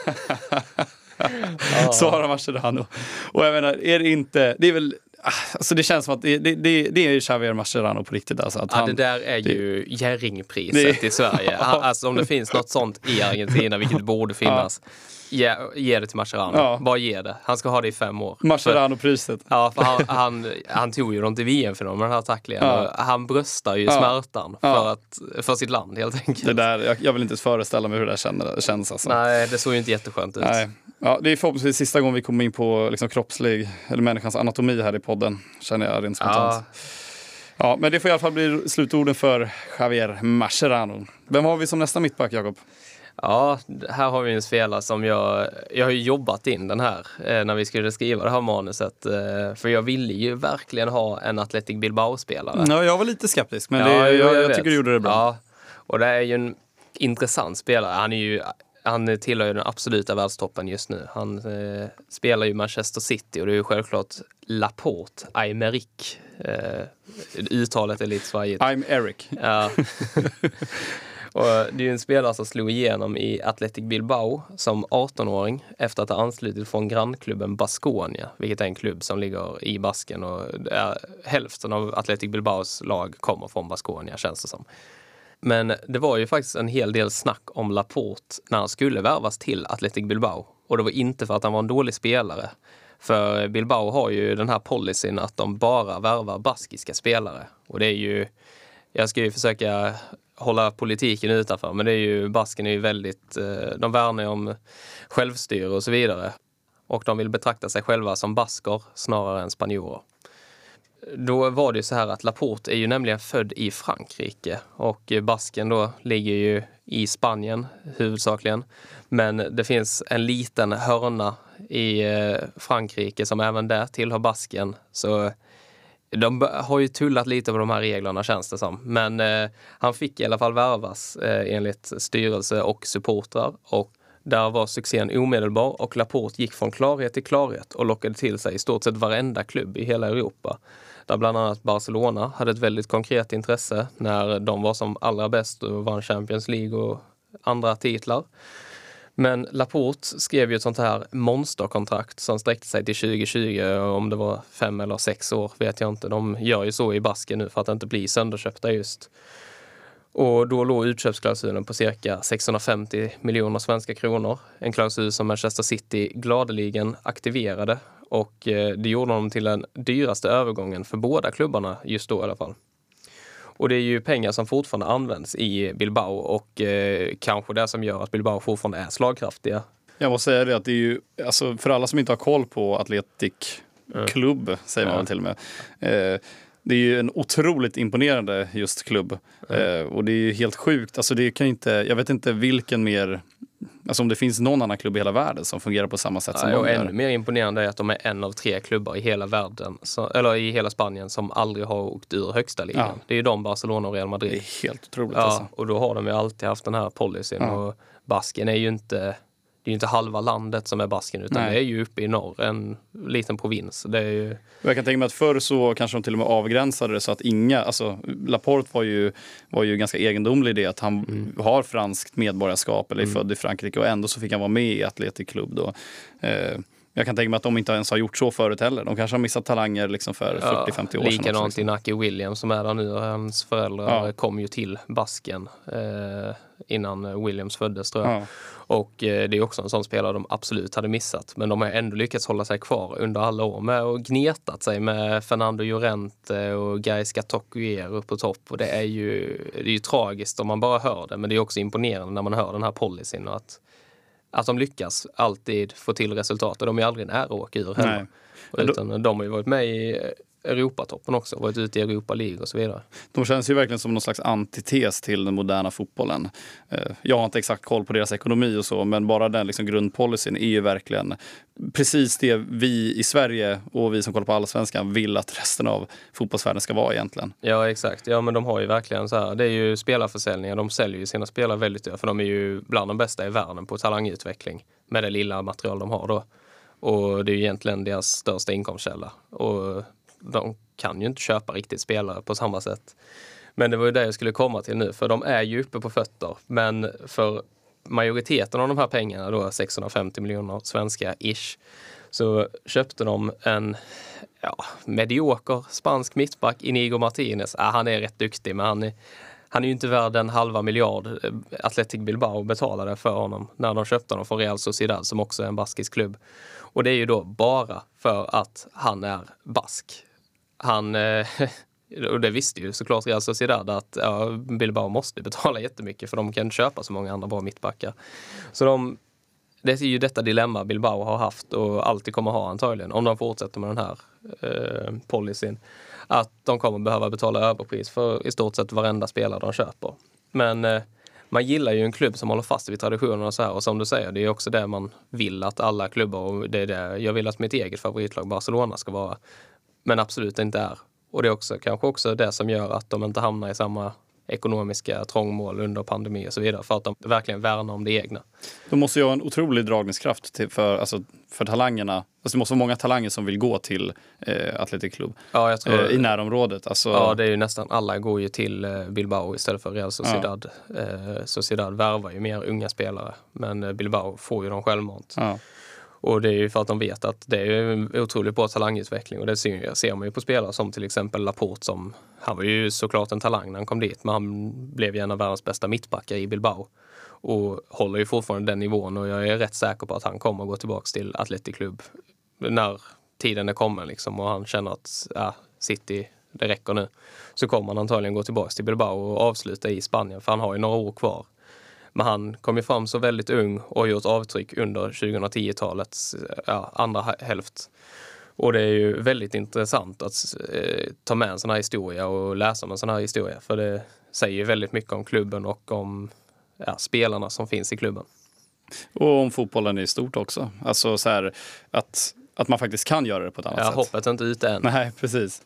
Ja. Svarar Mascherano. Och jag menar, är det inte... Det är väl... Alltså det känns som att det, det, det, det är Javier Mascherano på riktigt. Alltså att ja, han, det där är det, ju Jerringpriset det, i Sverige. Han, alltså om det finns något sånt i Argentina, vilket borde finnas, ja. ge, ge det till Mascherano. Ja. Bara ge det. Han ska ha det i fem år. Mascherano-priset. Ja, för han, han, han tog ju dem till V M-final med den här tacklingen. Ja. Han bröstar ju ja. smärtan för, ja. att, för sitt land helt enkelt. Det där, jag, jag vill inte föreställa mig hur det där känns. Alltså. Nej, det såg ju inte jätteskönt ut. Nej. Ja, det är förhoppningsvis sista gången vi kommer in på liksom, kroppslig eller människans anatomi här i podden, känner jag rent spontant. Ja. Ja, men det får i alla fall bli slutorden för Javier Mascherano. Vem har vi som nästa mittback, Jakob? Ja, här har vi en spelare som jag, jag har ju jobbat in den här eh, när vi skulle skriva det här manuset. Eh, för jag ville ju verkligen ha en Athletic Bilbao-spelare. Ja, jag var lite skeptisk, men ja, det, jag, jag, jag, jag tycker du gjorde det bra. Ja, och det är ju en intressant spelare. Han är ju... Han tillhör ju den absoluta världstoppen just nu. Han eh, spelar ju Manchester City och det är ju självklart Laporte, Aymeric. Eh, uttalet är lite svajigt. I'm Eric. Ja. Och det är ju en spelare som slog igenom i Athletic Bilbao som arton-åring efter att ha anslutit från grannklubben Baskonia, vilket är en klubb som ligger i Basken. Och är, hälften av Athletic Bilbaos lag kommer från Baskonia, känns det som. Men det var ju faktiskt en hel del snack om Laporte när han skulle värvas till Athletic Bilbao. Och det var inte för att han var en dålig spelare. För Bilbao har ju den här policyn att de bara värvar baskiska spelare. Och det är ju, jag ska ju försöka hålla politiken utanför, men det är ju, Basken är ju väldigt, de värnar om självstyre och så vidare. Och de vill betrakta sig själva som basker snarare än spanjorer. Då var det ju så här att Laporte är ju nämligen född i Frankrike och Basken då ligger ju i Spanien huvudsakligen. Men det finns en liten hörna i Frankrike som även där tillhör Basken. Så de har ju tullat lite på de här reglerna, känns det som. Men eh, han fick i alla fall värvas eh, enligt styrelse och supportrar. Och där var succén omedelbar och Laporte gick från klarhet till klarhet och lockade till sig i stort sett varenda klubb i hela Europa. Där bland annat Barcelona hade ett väldigt konkret intresse när de var som allra bäst och vann Champions League och andra titlar. Men Laporte skrev ju ett sånt här monsterkontrakt som sträckte sig till tjugo tjugo, om det var fem eller sex år vet jag inte. De gör ju så i Basken nu för att inte bli sönderköpta just. Och då låg utköpsklausulen på cirka sexhundrafemtio miljoner svenska kronor. En klausul som Manchester City gladeligen aktiverade. Och det gjorde dem till den dyraste övergången för båda klubbarna just då i alla fall. Och det är ju pengar som fortfarande används i Bilbao och eh, kanske det som gör att Bilbao fortfarande är slagkraftiga. Jag måste säga det att det är ju, alltså för alla som inte har koll på Athletic klubb, mm. säger man ja. till och med. Eh, det är ju en otroligt imponerande just klubb. Mm. Eh, och det är ju helt sjukt. Alltså det kan inte, jag vet inte vilken mer... Alltså om det finns någon annan klubb i hela världen som fungerar på samma sätt som ja, de och gör. Ännu mer imponerande är att de är en av tre klubbar i hela världen, så, eller i hela Spanien, som aldrig har åkt ur högsta ligan. Ja. Det är ju de, Barcelona och Real Madrid. Det är helt otroligt. Ja, alltså. Och då har de ju alltid haft den här policyn. Ja. Och Basken är ju inte... Det är ju inte halva landet som är Basken, utan Nej. det är ju uppe i norr, en liten provins. Det är ju... Jag kan tänka mig att förr så kanske de till och med avgränsade det så att inga, alltså Laporte var ju, var ju ganska egendomlig i det att han mm. har franskt medborgarskap eller är mm. född i Frankrike och ändå så fick han vara med i Athletic Club då. Eh, jag kan tänka mig att de inte ens har gjort så förut heller. De kanske har missat talanger liksom för ja, fyrtio femtio år sedan. Likadant också, i Naki Williams som är där nu. Hans föräldrar ja. kom ju till Basken eh, innan Williams föddes, tror jag. Ja. Och eh, det är också en sån spelare de absolut hade missat. Men de har ändå lyckats hålla sig kvar under alla år med och gnetat sig med Fernando Llorente och Gaisca Tocuer upp på topp. Och det är ju, det är ju tragiskt om man bara hör det. Men det är också imponerande när man hör den här policyn och att Att de lyckas alltid få till resultat. Och de är aldrig nära att åka ur heller. Utan de har ju varit med i Europatoppen också, varit ute i Europa League och så vidare. De känns ju verkligen som någon slags antites till den moderna fotbollen. Jag har inte exakt koll på deras ekonomi och så, men bara den liksom grundpolicyn är ju verkligen precis det vi i Sverige och vi som kollar på Allsvenskan vill att resten av fotbollsvärlden ska vara egentligen. Ja, exakt. Ja, men de har ju verkligen så här, det är ju spelarförsäljningar, de säljer ju sina spelare väldigt dyrt, för de är ju bland de bästa i världen på talangutveckling med det lilla material de har då. Och det är ju egentligen deras största inkomstkälla. Och de kan ju inte köpa riktigt spelare på samma sätt. Men det var ju det jag skulle komma till nu, för de är ju uppe på fötter. Men för majoriteten av de här pengarna, då sexhundrafemtio miljoner svenska ish, så köpte de en ja, medioker spansk mittback, Inigo Martinez. Ja, han är rätt duktig, men han är, han är ju inte värd en halva miljard. Athletic Bilbao betalade för honom när de köpte honom från Real Sociedad, som också är en baskisk klubb. Och det är ju då bara för att han är bask. Han, och det visste ju såklart Real Sociedad att ja, Bilbao måste betala jättemycket, för de kan köpa så många andra bra mittbackar. Så de, det är ju detta dilemma Bilbao har haft och alltid kommer ha antagligen, om de fortsätter med den här eh, policyn, att de kommer behöva betala överpris för i stort sett varenda spelare de köper. Men eh, man gillar ju en klubb som håller fast vid traditionerna och så här, och som du säger, det är också det man vill att alla klubbar, och det är det jag vill att mitt eget favoritlag Barcelona ska vara, men absolut inte är. Och det är också kanske också det som gör att de inte hamnar i samma ekonomiska trångmål under pandemi och så vidare, för att de verkligen värnar om det egna. De måste ju ha en otrolig dragningskraft till, för, alltså, för talangerna. Alltså, det måste vara många talanger som vill gå till eh, Athletic Club ja, jag tror, eh, i närområdet. Alltså, ja, det är ju nästan alla går ju till eh, Bilbao istället för Real Sociedad. Ja. Eh, Sociedad värvar ju mer unga spelare, men eh, Bilbao får ju dem självmant. Ja. Och det är ju för att de vet att det är en otroligt bra talangutveckling, och det ser, ser man ju på spelare som till exempel Laporte, som han var ju såklart en talang när han kom dit, men han blev ju en av världens bästa mittbackar i Bilbao och håller ju fortfarande den nivån, och jag är rätt säker på att han kommer att gå tillbaka till Athletic Club när tiden är kommen liksom, och han känner att ja, City, det räcker nu, så kommer han antagligen gå tillbaka till Bilbao och avsluta i Spanien, för han har ju några år kvar. Men han kom ju fram så väldigt ung och har gjort avtryck under tjugohundratio-talets ja, andra hälft. Och det är ju väldigt intressant att eh, ta med en sån här historia och läsa om en sån här historia. För det säger ju väldigt mycket om klubben och om ja, spelarna som finns i klubben. Och om fotbollen i stort också. Alltså så här, att, att man faktiskt kan göra det på ett annat ja, sätt. Hoppet är inte ute än. Nej, precis.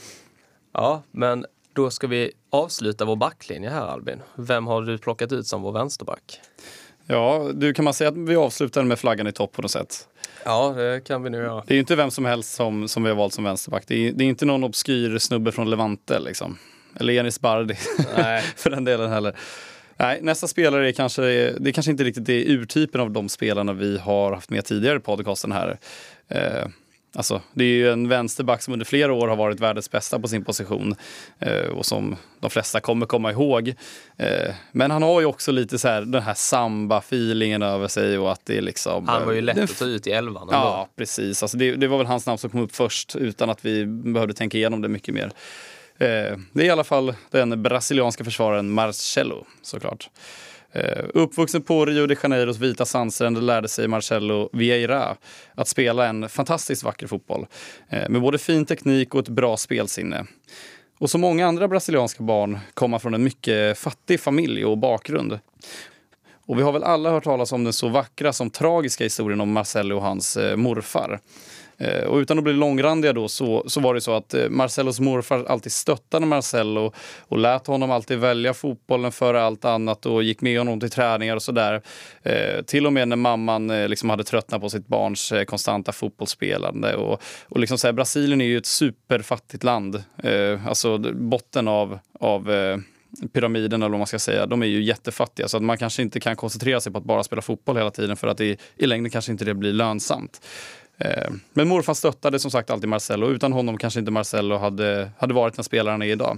Ja, men då ska vi avsluta vår backlinje här, Albin. Vem har du plockat ut som vår vänsterback? Ja, du kan man säga att vi avslutar med flaggan i topp på något sätt. Ja, det kan vi nu göra. Det är ju inte vem som helst som, som vi har valt som vänsterback. Det är, det är inte någon obskyr snubbe från Levante liksom. Eller Enis Bardi. Nej. För den delen heller. Nej, nästa spelare är kanske, det är kanske inte riktigt det urtypen av de spelarna vi har haft med tidigare i podcasten här. Eh, Alltså, det är ju en vänsterback som under flera år har varit världens bästa på sin position eh, och som de flesta kommer komma ihåg. Eh, men han har ju också lite så här, den här samba-feelingen över sig, och att det är liksom... Han var ju lätt det, att ta ut i elvan. Ja, precis. Alltså, det, det var väl hans namn som kom upp först utan att vi behövde tänka igenom det mycket mer. Eh, det är i alla fall den brasilianska försvararen Marcelo, såklart. Uh, uppvuxen på Rio de Janeiros vita sandstränder lärde sig Marcelo Vieira att spela en fantastiskt vacker fotboll uh, med både fin teknik och ett bra spelsinne. Och som många andra brasilianska barn kommer från en mycket fattig familj och bakgrund. Och vi har väl alla hört talas om den så vackra som tragiska historien om Marcelo och hans uh, morfar. Och utan att bli långrandiga då så, så var det så att Marcelos morfar alltid stöttade Marcelo och lät honom alltid välja fotbollen före allt annat och gick med honom till träningar och sådär. Eh, till och med när mamman eh, liksom hade tröttnat på sitt barns eh, konstanta fotbollsspelande. Och, och liksom så här, Brasilien är ju ett superfattigt land. Eh, alltså botten av... av eh, pyramiden eller vad man ska säga, de är ju jättefattiga, så att man kanske inte kan koncentrera sig på att bara spela fotboll hela tiden, för att i, i längden kanske inte det blir lönsamt. Eh, men morfar stöttade som sagt alltid Marcelo, utan honom kanske inte Marcelo hade, hade varit den spelaren är idag.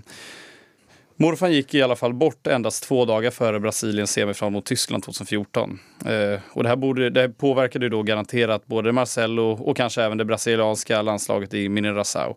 Morfar gick i alla fall bort endast två dagar före Brasiliens semifinal mot Tyskland tjugohundrafjorton. Eh, och det här, borde, det här påverkade ju då garanterat både Marcelo och kanske även det brasilianska landslaget i Mineração.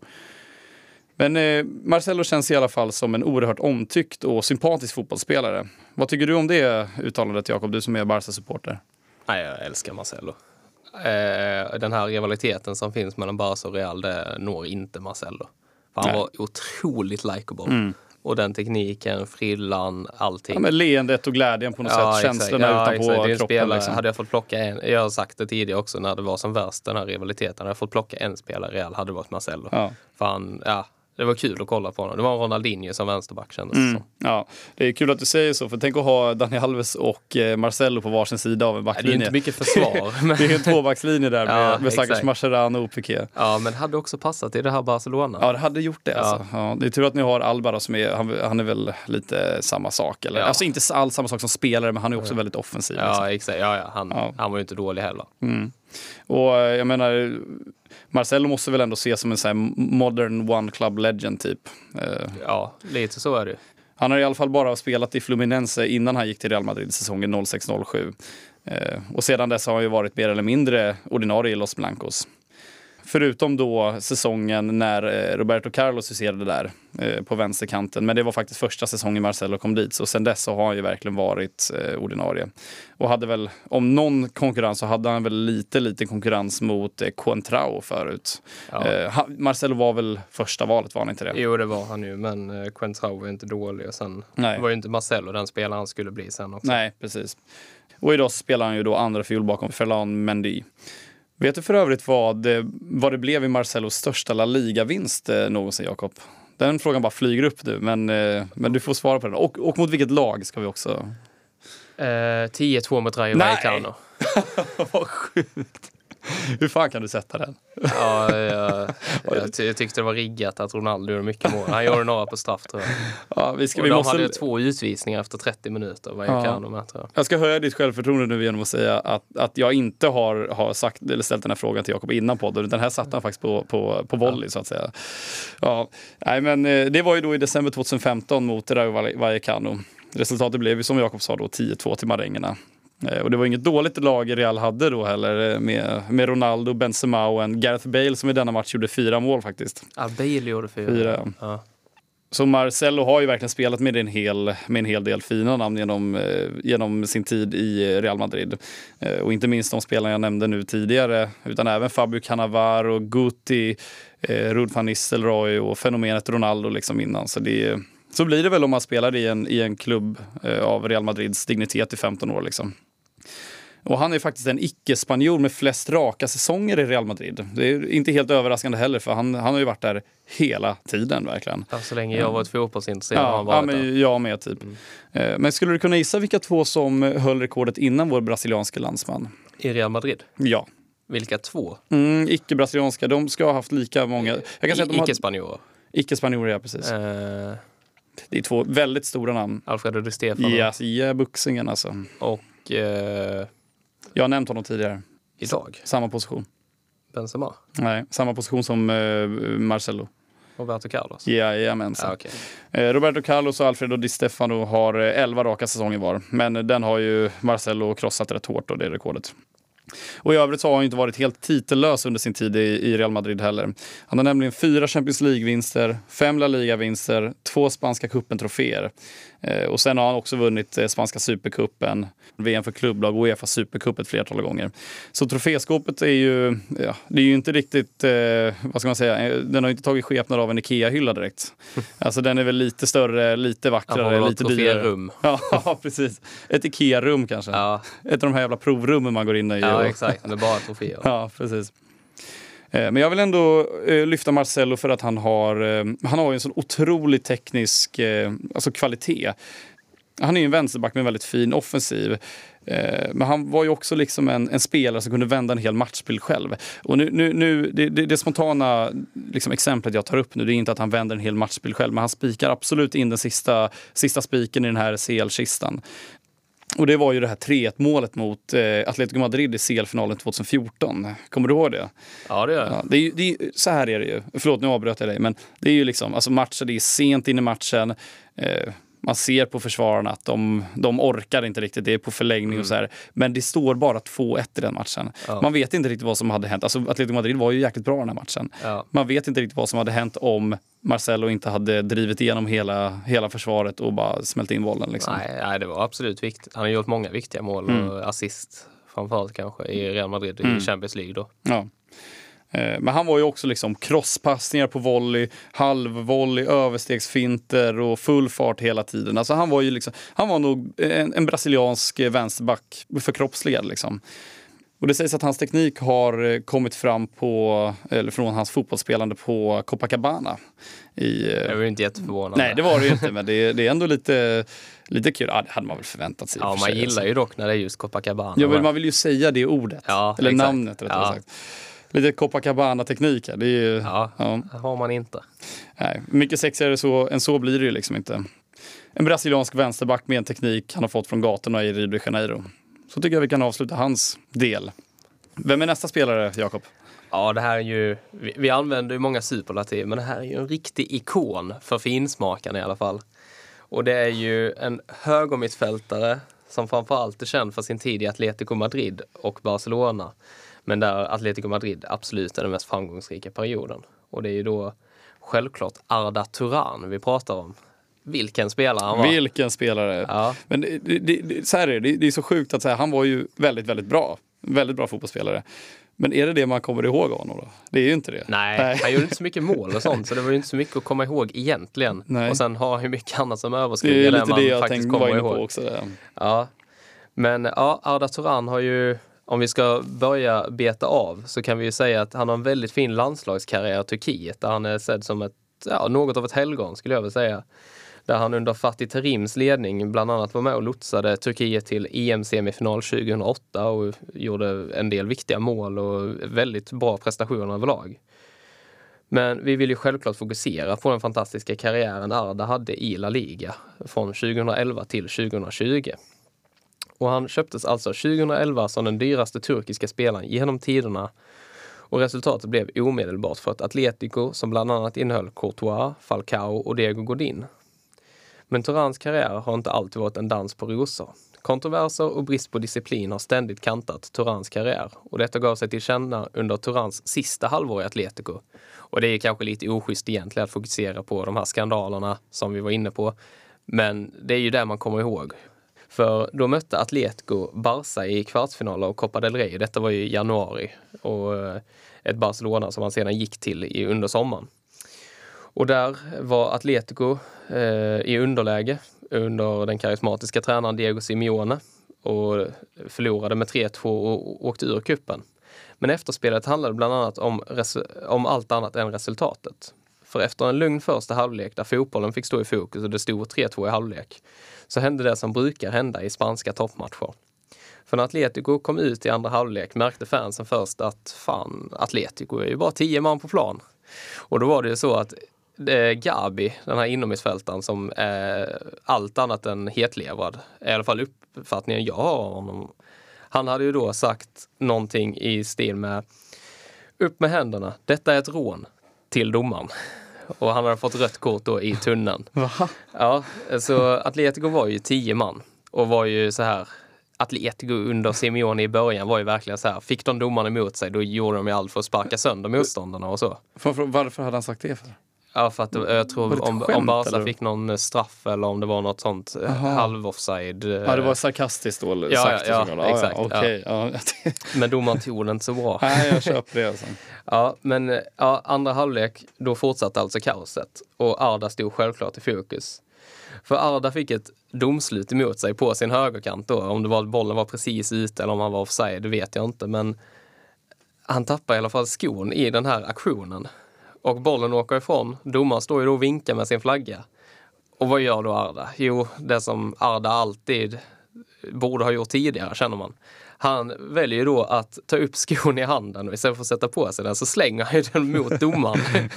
Men eh, Marcelo känns i alla fall som en oerhört omtyckt och sympatisk fotbollsspelare. Vad tycker du om det uttalandet, Jakob, du som är Barca-supporter? Nej, jag älskar Marcelo. Eh, den här rivaliteten som finns mellan Barca och Real, det når inte Marcelo. För han Nej. var otroligt likeable. Mm. Och den tekniken, frillan, allting. Ja, men leendet och glädjen på något Ja, sätt. exakt. Känslorna Ja, utanpå exakt. Det är en kroppen. spelare, Liksom. hade jag fått plocka en, jag har sagt det tidigare också när det var som värst, den här rivaliteten. Hade jag fått plocka en spelare Real hade det varit Marcelo. Ja. För han, ja, det var kul att kolla på honom. Det var en Ronaldinho som vänsterback kändes Mm. som. Ja, det är kul att du säger så. För tänk att ha Dani Alves och eh, Marcelo på varsin sida av en Ja, det är backlinje. ju inte mycket försvar. Men... Det är ju en tvåbackslinje där med, Ja, med stackars exakt. Mascherano och Piqué. ja, men hade också passat i det här Barcelona. Ja, det hade gjort det. Ja. Alltså. Ja, det är tur att ni har Alba då, som är, han, han är väl lite samma sak. Eller? Ja. Alltså inte alls samma sak som spelare, men han är också väldigt offensiv. Liksom. Ja, exakt. Ja, ja. Han, Ja. han var ju inte dålig heller. Mm. Och eh, jag menar, Marcelo måste väl ändå ses som en sån här modern one club legend typ. Eh, Ja, lite så är det ju. Han har i alla fall bara spelat i Fluminense innan han gick till Real Madrid säsongen noll sex noll sju. Eh, och sedan dess har han ju varit mer eller mindre ordinarie i Los Blancos. Förutom då säsongen när eh, Roberto Carlos huserade där eh, på vänsterkanten. Men det var faktiskt första säsongen Marcelo kom dit. Så sen dess så har han ju verkligen varit eh, ordinarie. Och hade väl, om någon konkurrens så hade han väl lite, lite konkurrens mot eh, Coentrao förut. Ja. Eh, ha, Marcelo var väl första valet, var han inte det? Jo, det var han ju, men uh, Coentrao var inte dålig. Och sen Nej. var ju inte Marcelo den spelaren han skulle bli sen också. Nej, precis. Och idag spelar han ju då andra fiol bakom Ferland Mendy. Vet du för övrigt vad, vad det blev i Marcelos största La Liga-vinst eh, någonsin, Jakob? Den frågan bara flyger upp nu, men, eh, men du får svara på den. Och, och mot vilket lag ska vi också... Uh, tio två mot Rayo Nej! Vallecano. Vad sjukt! Hur fan kan du sätta den? Ja, jag, jag, ty- jag tyckte det var riggat att Ronaldo gjorde mycket mål. Han gjorde några på straff, tror jag. Ja, vi ska, Och vi de måste... hade två utvisningar efter trettio minuter. Vallecano med, tror jag. Jag ska höja ditt självförtroende nu genom att säga att, att jag inte har, har sagt, eller ställt den här frågan till Jakob innan podden. Den här satte han faktiskt på, på, på volley, ja. Så att säga. Ja, nej, men det var ju då i december tjugohundrafemton mot Rayo Vallecano. Resultatet blev ju, som Jakob sa, då tio två till marängerna. Och det var inget dåligt lag Real hade då heller, med, med Ronaldo, Benzema och en Gareth Bale som i denna match gjorde fyra mål faktiskt. Ja, Bale gjorde fyra. Fyra. Ja. Så Marcelo har ju verkligen spelat med en hel, med en hel del fina namn genom, eh, genom sin tid i Real Madrid. Eh, och inte minst de spelarna jag nämnde nu tidigare, utan även Fabio Cannavaro, Guti, eh, Ruud van Nistelrooy och fenomenet Ronaldo liksom innan. Så, det, så blir det väl om man spelar i en, i en klubb eh, av Real Madrids dignitet i femton år liksom. Och han är faktiskt en icke-spanjor med flest raka säsonger i Real Madrid. Det är inte helt överraskande heller, för han, han har ju varit där hela tiden verkligen. Ja, så länge jag var ett fotbollsintresserad har Ja, han ja varit men där. jag med typ. Mm. Men skulle du kunna gissa vilka två som höll rekordet innan vår brasilianska landsman? I Real Madrid? Ja. Vilka två? Mm, icke-brasilianska, de ska ha haft lika många. Jag kan säga att de har... Icke-spanjorer? Icke-spanjorer, ja precis. Eh, Det är två väldigt stora namn. Alfredo Di Stefano. Ja, yes, ja, boxingen alltså. Och eh, Jag har nämnt honom tidigare. idag? Samma position. Benzema? Nej, samma position som uh, Marcelo. Roberto Carlos? Jajamensan. Ah, okay. eh, Roberto Carlos och Alfredo Di Stefano har eh, elva raka säsonger var. Men den har ju Marcelo krossat rätt hårt, och det är rekordet. Och i övrigt så har han inte varit helt titellös under sin tid i, i Real Madrid heller. Han har nämligen fyra Champions League-vinster, fem La Liga-vinster, två spanska cupen-troféer. Eh, och sen har han också vunnit eh, spanska supercupen, V M för klubblag och UEFA supercup ett flertal gånger. Så troféskåpet är ju, ja, det är ju inte riktigt, eh, vad ska man säga, den har ju inte tagit skepnad av en Ikea-hylla direkt. Alltså den är väl lite större, lite vackrare, lite dyrare. Rum. Ja, precis. Ett Ikea-rum kanske. Ja. Ett av de här jävla provrummen man går in i. Ja, och... exakt. Med bara troféer. Ja, precis. Men jag vill ändå eh, lyfta Marcelo för att han har, eh, han har en sån otrolig teknisk eh, alltså kvalitet. Han är ju en vänsterback med en väldigt fin offensiv. Eh, men han var ju också liksom en, en spelare som kunde vända en hel matchbild själv. Och nu, nu, nu, det, det, det spontana liksom, exemplet jag tar upp nu, det är inte att han vänder en hel matchbild själv. Men han spikar absolut in den sista, sista spiken i den här C L-kistan. Och det var ju det här tre ett målet mot eh, Atletico Madrid i C L-finalen tjugohundrafjorton. Kommer du ihåg det? Ja, det gör jag. Ja, det är ju, det är, så här är det ju. Förlåt, nu avbröt jag dig. Men det är ju liksom, alltså matchen, det är sent in i matchen. Eh, man ser på försvararna att de, de orkar inte riktigt. Det är på förlängning mm. och så här. Men det står bara två ett i den matchen. Ja. Man vet inte riktigt vad som hade hänt. Alltså Atletico Madrid var ju jäkligt bra i den här matchen. Ja. Man vet inte riktigt vad som hade hänt om Marcelo inte hade drivit igenom hela, hela försvaret och bara smält in bollen. Liksom. Nej, nej, det var absolut viktigt. Han har gjort många viktiga mål mm. och assist framförallt kanske i Real Madrid mm. i Champions League då. Ja. Eh, men han var ju också liksom crosspassningar på volley, halvvolley, överstegsfinter och full fart hela tiden. Alltså han var ju liksom, han var nog en, en brasiliansk vänsterback förkroppsligad liksom. Och det sägs att hans teknik har kommit fram på, eller från hans fotbollsspelande på Copacabana. I, jag var ju inte jätteförvånad. Nej, det var det ju inte, men det, det är ändå lite, lite kul. Ja, det hade man väl förväntat sig. Ja, man sig, gillar alltså. ju dock när det är just Copacabana. Ja, men man vill ju säga det ordet. Ja, eller exakt. namnet rättare ja. sagt. Lite Copacabana-teknik här. Det är ju, ja, ja, det har man inte. Nej, mycket sexigare så, än så blir det ju liksom inte. En brasiliansk vänsterback med en teknik han har fått från gatorna i Rio de Janeiro. Så tycker jag vi kan avsluta hans del. Vem är nästa spelare, Jakob? Ja, det här är ju... Vi, vi använder ju många superlativ, men det här är ju en riktig ikon för finsmakarna i alla fall. Och det är ju en högermittfältare som framförallt är känd för sin tid i Atletico Madrid och Barcelona. Men där Atletico Madrid absolut är den mest framgångsrika perioden. Och det är ju då självklart Arda Turan vi pratar om. Vilken spelare han var. Vilken spelare. Ja. Men det, det, det, så här är det, det är så sjukt att säga, han var ju väldigt, väldigt bra. Väldigt bra fotbollsspelare. Men är det det man kommer ihåg av honom då? Det är ju inte det. Nej, Nej. Han gjorde inte så mycket mål och sånt. Så det var ju inte så mycket att komma ihåg egentligen. Nej. Och sen har han ju mycket annat som Det överskuggar är det lite man det jag faktiskt tänkte kommer vara inne ihåg. på också. Där. Ja, men ja, Arda Turan har ju, om vi ska börja beta av, så kan vi ju säga att han har en väldigt fin landslagskarriär i Turkiet, där han är sedd som ett, ja, något av ett helgon skulle jag vilja säga. Där han under Fatih Terims ledning bland annat var med och lotsade Turkiet till E M-semifinal tjugohundraåtta och gjorde en del viktiga mål och väldigt bra prestationer överlag. Men vi vill ju självklart fokusera på den fantastiska karriären Arda hade i La Liga från tjugohundraelva till tjugohundratjugo. Och han köptes alltså tjugohundraelva som den dyraste turkiska spelaren genom tiderna. Och resultatet blev omedelbart för ett Atletico som bland annat innehöll Courtois, Falcao och Diego Godin. Men Turans karriär har inte alltid varit en dans på rosor. Kontroverser och brist på disciplin har ständigt kantat Turans karriär. Och detta gav sig till känna under Turans sista halvår i Atletico. Och det är kanske lite oschysst egentligen att fokusera på de här skandalerna som vi var inne på. Men det är ju det man kommer ihåg. För då mötte Atletico Barça i kvartsfinaler och Copa del Rey. Detta var ju i januari. Och ett Barcelona som han sedan gick till i under sommaren. Och där var Atletico eh, i underläge under den karismatiska tränaren Diego Simeone och förlorade med tre två och åkte ur kuppen. Men efterspelet handlade bland annat om, res- om allt annat än resultatet. För efter en lugn första halvlek där fotbollen fick stå i fokus och det stod tre två i halvlek, så hände det som brukar hända i spanska toppmatcher. För när Atletico kom ut i andra halvlek märkte fansen först att fan, Atletico är ju bara tio man på plan. Och då var det ju så att eh, Gabi, den här inomhusfältaren som är allt annat än hetlevrad, i alla fall uppfattningen jag har av honom. Han hade ju då sagt någonting i stil med upp med händerna, detta är ett rån, till domaren. Och han hade fått rött kort då i tunneln. Va? Ja, så Atletico var ju tio man och var ju så här, Atletico under Simeone i början var ju verkligen så här, fick de domarna emot sig, då gjorde de ju allt för att sparka sönder motståndarna och så. Varför hade han sagt det för? Ja, för att jag tror om, skämt, om Barca eller? fick någon straff eller om det var något sånt halv-offside. Ja, det var sarkastiskt då ja, sagt. Ja, ja, exakt. ja, okej. Ja. Ja. Men domaren tog det inte så bra. Nej, jag köper det alltså. Ja, men ja, andra halvlek, då fortsatte alltså kaoset. Och Arda stod självklart i fokus. För Arda fick ett domslut emot sig på sin högerkant då. Om det var att bollen var precis ute eller om han var offside, det vet jag inte. Men han tappar i alla fall skon i den här aktionen. Och bollen åker ifrån. Domaren står ju då och vinkar med sin flagga. Och vad gör då Arda? Jo, det som Arda alltid borde ha gjort tidigare, känner man. Han väljer då att ta upp skon i handen och istället för att sätta på sig den så slänger han den mot domaren.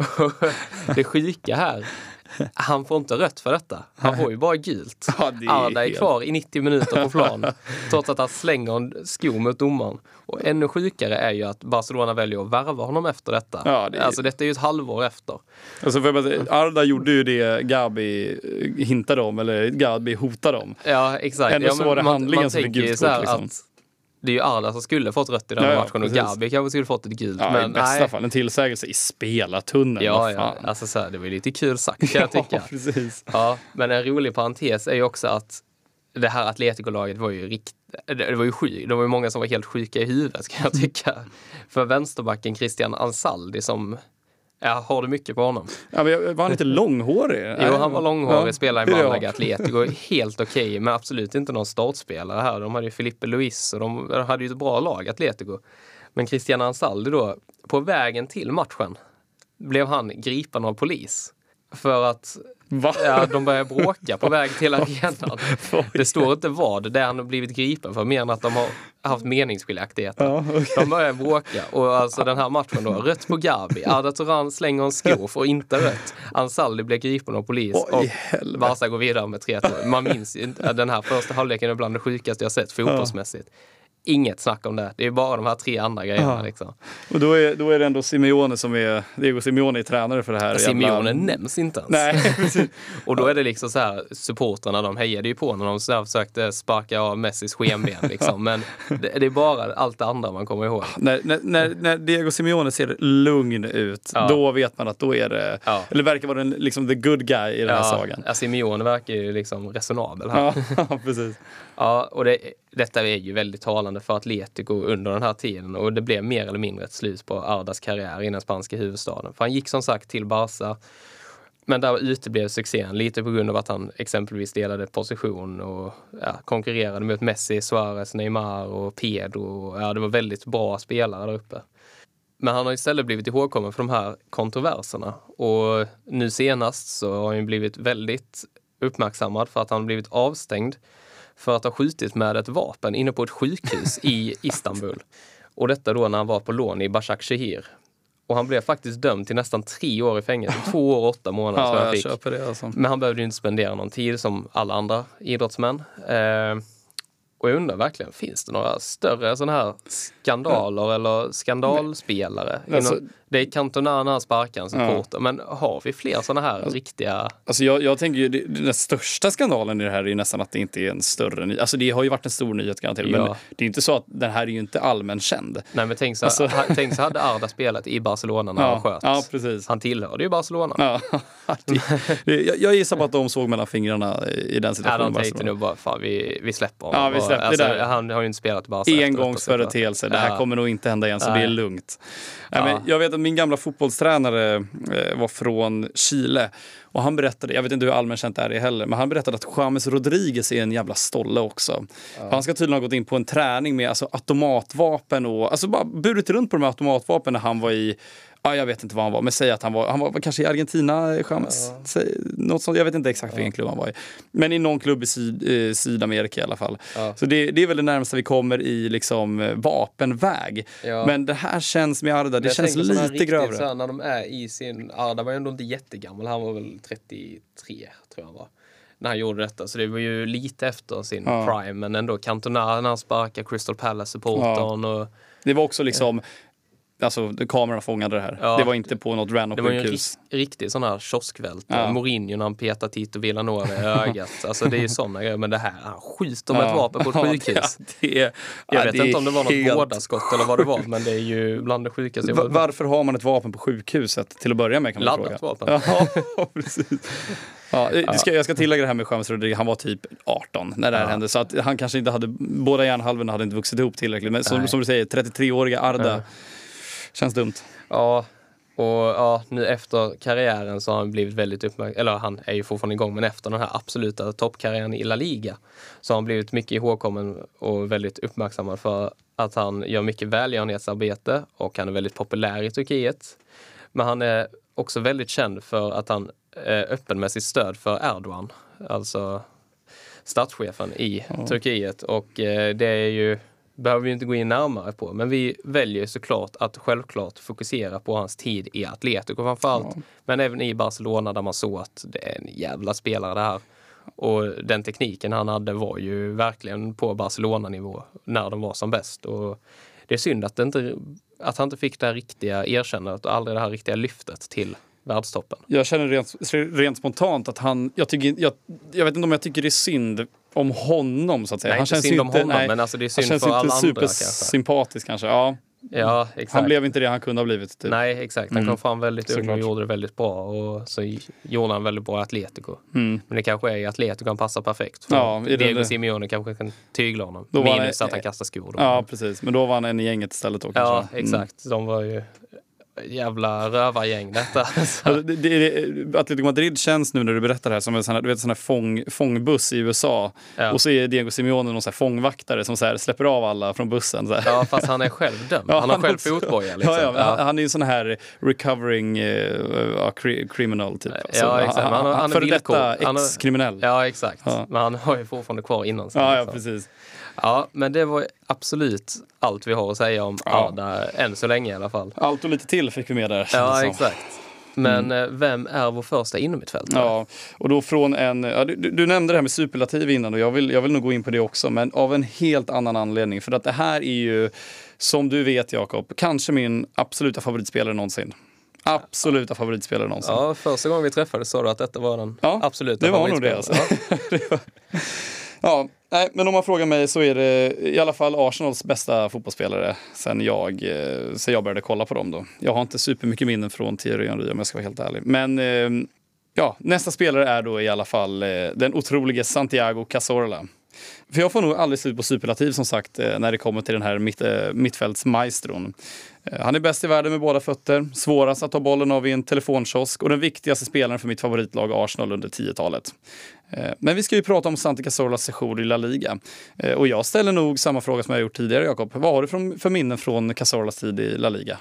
Det sjuka här, han får inte rött för detta. Han får ju bara gult. Ja, är Arda är helt... kvar i nittio minuter på plan trots att han slänger en sko mot domaren. Och ännu sjukare är ju att Barcelona väljer att värva honom efter detta. Ja, det är... Alltså detta är ju ett halvår efter. Alltså för att Arda gjorde ju det Gabi hintade om, eller Gabi hotade om. Ja, exakt. Ändå ja, så var det man, handlingen man som fick tänker gult så här kort, liksom. att det är ju Arda som skulle fått rött i den ja, ja, matchen och precis. Gabi kanske skulle fått ett gult. Ja, men i bästa nej. fall en tillsägelse i spelartunneln. Ja, ja. Alltså så här, det var lite kul sagt kan jag tycka. Ja, precis. Ja, men en rolig parentes är ju också att det här Atletico-laget var ju rikt, det, det var ju sjuk, det var ju många som var helt sjuka i huvudet kan jag tycka. För vänsterbacken Christian Ansaldi som, ja, har du mycket på honom? Ja, men var han inte långhårig? Jo, han var långhårig, ja, spelade i Malaga Atletico, helt okej, okay, men absolut inte någon startspelare här. De hade ju Felipe Luis och de hade ju ett bra lag, Atletico. Men Christian Ansaldi då, på vägen till matchen blev han gripen av polis. För att ja, de började bråka på väg till arenan. Det står inte vad det han har blivit gripen för, mer än att de har haft meningsskiljaktigheter. Ja, okay. De började bråka. Och alltså den här matchen då, rött på Gabi. Arda Turan slänger en sko, får inte rött. Ansaldi blir gripen av polis. Oj, och Barca går vidare med tre två. Man minns inte, den här första halvleken är bland det sjukaste jag sett fotbollsmässigt. Inget snack om det. Det är bara de här tre andra grejerna. Ja. Liksom. Och då är, då är det ändå Simeone som är... Diego Simeone är tränare för det här. Simeone jävla... nämns inte ens. Nej. Och då är det liksom så här, supporterna, de hejade ju på när de så här försökte sparka av Messis skenben. Liksom. Men det, det är bara allt det andra man kommer ihåg. När, när, när, när Diego Simeone ser lugn ut, ja. Då vet man att då är det... Ja. Eller verkar vara den, liksom the good guy i den här ja. sagan. Ja, Simeone verkar ju liksom resonabel här. Ja, precis. Ja, och det, detta är ju väldigt talande för Atletico under den här tiden, och det blev mer eller mindre ett slut på Ardas karriär i den spanska huvudstaden. För han gick som sagt till Barca, men där uteblev succén lite på grund av att han exempelvis delade position och ja, konkurrerade mot Messi, Suarez, Neymar och Pedro. Ja, det var väldigt bra spelare där uppe. Men han har istället blivit ihågkommen för de här kontroverserna, och nu senast så har han blivit väldigt uppmärksammad för att han blivit avstängd för att ha skjutit med ett vapen inne på ett sjukhus i Istanbul. Och detta då när han var på lån i Başakşehir. Och han blev faktiskt dömd till nästan tre år i fängelse. Två år och åtta månader. Ja, som jag jag fick. köper det alltså. Men han behövde ju inte spendera någon tid som alla andra idrottsmän. Eh, och jag undrar verkligen, finns det några större sådana här skandaler mm. eller skandalspelare? Alltså, Inom, det är Cantona när han sparkar en supporter. Ja. Men har vi fler sådana här alltså, riktiga... Alltså jag, jag tänker ju, det, den största skandalen i det här är ju nästan att det inte är en större nyhet. Alltså det har ju varit en stor nyhet garanterat. Ja. Men det är inte så att den här är ju inte allmän känd. Nej, men tänk så, alltså... ha, tänk så hade Arda spelat i Barcelona när ja. han sköt. Ja, precis. Han tillhörde ju Barcelona. Ja. det, det, jag, jag gissar på att de såg mellan fingrarna i den situationen. Ja, de tänkte nog bara, fan vi, vi släpper honom. Ja, vi släpper alltså, det där. Han har ju inte spelat i Barca. Engångsföreteelse. Det här ja. kommer nog inte hända igen, så Nej. det är lugnt. Ja. Nej, men jag vet att min gamla fotbollstränare eh, var från Chile. Och han berättade, jag vet inte hur allmänkänt det är det heller, men han berättade att James Rodriguez är en jävla stolle också. Ja. Han ska tydligen ha gått in på en träning med alltså, automatvapen och alltså bara burit runt på de här automatvapen när han var i, ja, jag vet inte vad han var, men säg att han var, han var kanske i Argentina, James, ja. säg, något sånt, jag vet inte exakt vilken ja. klubb han var i. Men i någon klubb i syd, eh, Sydamerika i alla fall. Ja. Så det, det är väl det närmaste vi kommer i liksom vapenväg. Ja. Men det här känns med Arda, det känns lite grövre. Så här, när de är i sin, Arda var ju ändå inte jättegammal, han var väl trettiotre tror jag han var. När han gjorde detta, så det var ju lite efter sin ja. prime, men ändå Cantona när han sparkar Crystal Palace-supportern ja. och... Det var också liksom... Alltså, kameran fångade det här. Ja, det var inte på något random sjukhus. Det var ju en riktig sån här kioskvält. Ja. Mourinho när han petar Tito Vilanova i ögat. Alltså det är ju såna grejer. Men det här, han skjuter med ja. ett vapen på ett sjukhus. Ja, det är, jag ja, vet det inte om det var något helt... vårdaskott eller vad det var. Men det är ju bland det sjukaste. Va- varför har man ett vapen på sjukhuset till att börja med, kan man Laddat fråga? vapen. Ja, precis. Ja, jag, ska, jag ska tillägga det här med James Rodriguez. Han var typ arton när det här ja. hände. Så att han kanske inte hade, båda hjärnhalvorna hade inte vuxit ihop tillräckligt. Men som, som du säger, trettiotre-åriga Arda. Ja. Känns dumt. Ja, och ja, nu efter karriären så har han blivit väldigt uppmärksam, eller han är ju fortfarande igång, men efter den här absoluta toppkarriären i La Liga så har han blivit mycket ihågkommen och väldigt uppmärksammad för att han gör mycket välgörenhetsarbete och han är väldigt populär i Turkiet. Men han är också väldigt känd för att han är öppen med sitt stöd för Erdogan, alltså statschefen i ja. Turkiet, och eh, det är ju behöver vi inte gå in närmare på. Men vi väljer såklart att självklart fokusera på hans tid i Atletico framförallt. Ja. Men även i Barcelona där man såg att det är en jävla spelare det här. Och den tekniken han hade var ju verkligen på Barcelona-nivå när de var som bäst. Och det är synd att, det inte, att han inte fick det här riktiga erkännandet och aldrig det här riktiga lyftet till världstoppen. Jag känner rent, rent spontant att han... Jag, tycker, jag, jag vet inte om jag tycker det är synd om honom så att säga. Nej, han inte känns synd inte, om honom, nej, men alltså det är synd han för alla andra. Han känns inte supersympatisk kanske. Ja. Ja, exakt. Han blev inte det han kunde ha blivit. Typ. Nej, exakt. Han Mm. kom fram väldigt ung och Såklart. gjorde det väldigt bra. Och så gjorde han väldigt bra i Atletico. Mm. Men det kanske är i Atletico han passar perfekt. För Ja, i den- Diego Simeone kanske kan tygla honom. Då var Minus det- att han kastar skor. Då. Ja, precis. Men då var han en i gänget istället då, ja kanske. exakt. De var ju jävla rövargäng detta. Alltså, det, det, det, Atletico Madrid känns nu när du berättar det här som en sån här, du vet, sån här fång, fångbuss i U S A. Ja. Och så är Diego Simeone någon sån här fångvaktare som så här släpper av alla från bussen. Så här. Ja, fast han är själv dömd. Ja, han har han själv också. fotboja. Liksom. Ja, ja, men Ja. Han, han är ju sån här recovering uh, cri- criminal typ. Ja, Så, exakt. Men han, han, han är för villkor. detta Han har- ex-kriminell. Ja, exakt. Ja. Men han har ju fortfarande kvar innan sig. Ja, ja, liksom. precis. Ja, men det var absolut allt vi har att säga om Ja. Arda, än så länge i alla fall. Allt och lite till fick vi med där. Ja, liksom. exakt. Men mm. vem är vår första innermittfältare? Ja, och då från en... Ja, du, du nämnde det här med superlativ innan och jag vill, jag vill nog gå in på det också, men av en helt annan anledning. För att det här är ju, som du vet Jakob, kanske min absoluta favoritspelare någonsin. Absoluta favoritspelare någonsin. Ja, första gången vi träffades sa du att detta var den Ja, absoluta det var nog det favoritspelaren. alltså. Det var- Ja, nej, men om man frågar mig så är det i alla fall Arsenals bästa fotbollsspelare sen jag, eh, sen jag började kolla på dem då. Jag har inte supermycket minnen från Thierry Henry om jag ska vara helt ärlig. Men eh, ja, nästa spelare är då i alla fall eh, den otroliga Santiago Cazorla. För jag får nog aldrig slut på superlativ som sagt eh, när det kommer till den här mitt, eh, mittfältsmaestron. Eh, han är bäst i världen med båda fötter, svårast att ta bollen av i en telefonkiosk och den viktigaste spelaren för mitt favoritlag Arsenal under tiotalet. Eh, men vi ska ju prata om Santi Cazorlas sejour i La Liga. Eh, och jag ställer nog samma fråga som jag gjort tidigare, Jakob. Vad har du för, för minnen från Cazorlas tid i La Liga?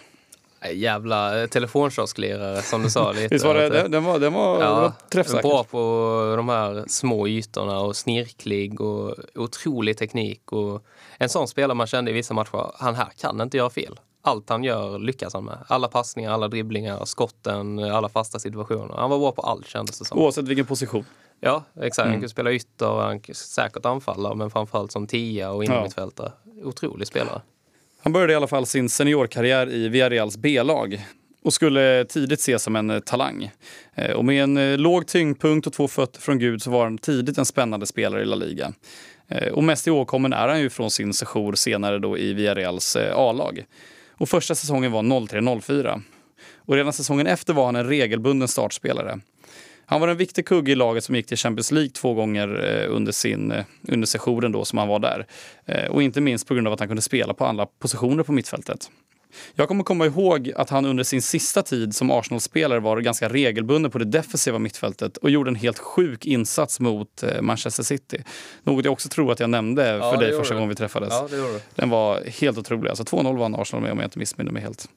Jävla telefonkiosklerare som du sa lite. Visst var det, Att, den, den var, den var, ja, den var träffsäker. bra på de här små ytorna och snirklig och otrolig teknik. Och en sån spelare man kände i vissa matcher, han här kan inte göra fel. Allt han gör lyckas han med. Alla passningar, alla dribblingar, skotten, alla fasta situationer. Han var bra på allt kändes det som. Oavsett vilken position. Ja, exakt. Mm. Han kunde spela ytter och han kunde säkert anfalla, men framförallt som tia och innermittfältare. Otrolig spelare. Han började i alla fall sin seniorkarriär i Villarreals B-lag och skulle tidigt ses som en talang. Och med en låg tyngdpunkt och två fötter från Gud så var han tidigt en spännande spelare i La Liga. Och mest ihågkommen är han ju från sin sejour senare då i Villarreals A-lag. Och första säsongen var noll tre noll fyra. Och redan säsongen efter var han en regelbunden startspelare. Han var en viktig kugge i laget som gick till Champions League två gånger under, sin, under sessionen då som han var där. Och inte minst på grund av att han kunde spela på alla positioner på mittfältet. Jag kommer komma ihåg att han under sin sista tid som Arsenal-spelare var ganska regelbunden på det defensiva mittfältet och gjorde en helt sjuk insats mot Manchester City. Något jag också tror att jag nämnde Ja, för dig det första gjorde gången vi träffades. Ja, det gjorde du. Den var helt otrolig. Alltså två noll vann Arsenal med om jag inte missminner mig helt.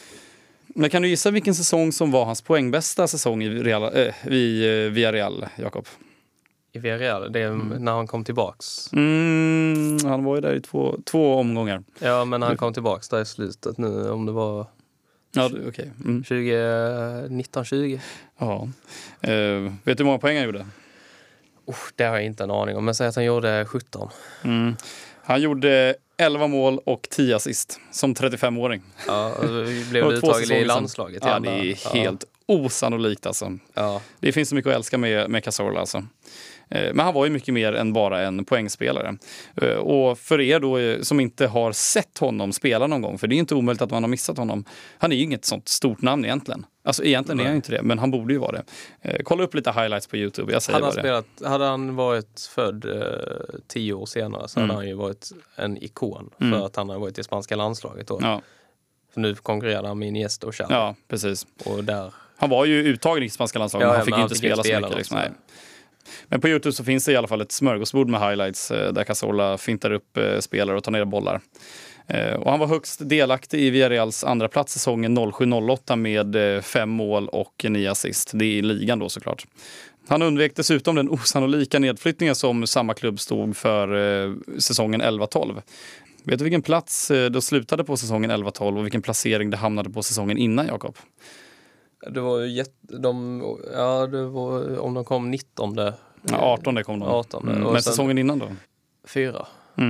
Men kan du gissa vilken säsong som var hans poängbästa säsong i, Real, äh, i uh, Villarreal, Jakob? I Villarreal, det är mm. när han kom tillbaks. Mm, han var ju där i två, två omgångar. Ja, men han kom tillbaks där i slutet nu, om det var Ja, okej. Okay. Mm. tjugo, nitton tjugo. Ja. Uh, vet du hur många poäng han gjorde? Oh, det har jag inte en aning om, men säg att han gjorde sjutton. Mm. Han gjorde elva mål och tio assist som trettiofemåring. Ja, vi blev uttagen i landslaget. Ja, det är helt ja. osannolikt alltså. Ja. Det finns så mycket att älska med, med Cazorla alltså. Men han var ju mycket mer än bara en poängspelare. Och för er då som inte har sett honom spela någon gång, för det är inte omöjligt att man har missat honom. Han är ju inget sånt stort namn egentligen. Alltså egentligen Nej. är han inte det, men han borde ju vara det. Kolla upp lite highlights på YouTube, jag säger han har bara spelat, det. Hade han varit född eh, tio år senare så mm. hade han ju varit en ikon. Mm. För att han har varit i spanska landslaget då. Ja. För nu konkurrerar han med Iniesta och Xavi. Ja, precis. Och där... Han var ju uttagen i spanska landslaget, ja, men han fick men ju han inte fick spela, spela så mycket. Liksom. Nej. Men på YouTube så finns det i alla fall ett smörgåsbord med highlights där Cazorla fintar upp spelare och tar ner bollar. Och han var högst delaktig i Villarreals andra plats säsongen noll sju noll åtta med fem mål och nio assist. Det är i ligan då såklart. Han undvek dessutom den osannolika nedflyttningen som samma klubb stod för säsongen elva tolv. Vet du vilken plats då slutade på säsongen elva tolv och vilken placering det hamnade på säsongen innan, Jakob? Det var ju jätte, de, ja, det var om de kom nittonde. Ja, artonde kom de. artonde. Mm. Men säsongen innan då? Fyra. Mm.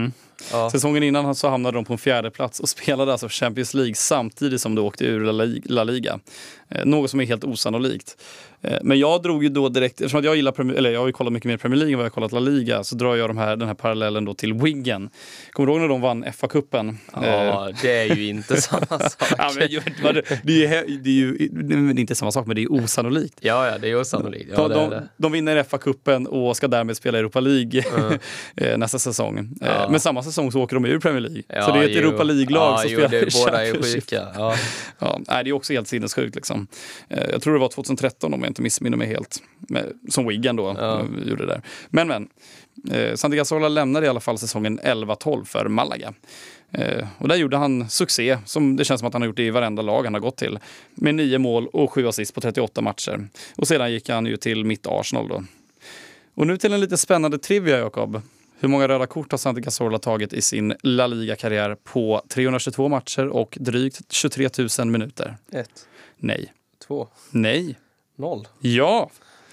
Ja. Säsongen innan så hamnade de på en fjärde plats och spelade alltså Champions League samtidigt som de åkte ur La Liga. Eh, något som är helt osannolikt. Eh, men jag drog ju då direkt, eftersom att jag gillar Premier, eller jag har ju kollat mycket mer Premier League än vad jag har kollat La Liga, så drar jag de här, den här parallellen då till Wigan. Kommer du ihåg när de vann F A-cupen? Ja, eh, det är ju inte samma sak. ja, men, det, det, är ju, det är ju det är inte samma sak, men det är osannolikt. Ja, ja, det är osannolikt. Ja, de, det är de, det. de vinner F A-cupen och ska därmed spela Europa League mm. nästa säsong. Ja. Men samma säsong så åker de ur Premier League. Ja, så det är ett jo. Europa League-lag ja, som jo, spelar det, i båda är Championship. sjuka. Ja. Ja, nej, det är också helt sinnessjukt. Liksom. Jag tror det var tjugotretton om jag inte missminner mig helt. Som Wigan då Ja. gjorde det där. Men men, eh, Santi Cazorla lämnade i alla fall säsongen elva tolv för Malaga. Eh, och där gjorde han succé, som det känns som att han har gjort i varenda lag han har gått till. Med nio mål och sju assist på trettioåtta matcher. Och sedan gick han ju till mitt Arsenal då. Och nu till en lite spännande trivia, Jakob. Hur många röda kort har Santi Cazorla tagit i sin La Liga-karriär på trehundratjugotvå matcher och drygt tjugotre tusen minuter? Ett. Nej. Två. Nej. Noll. Ja.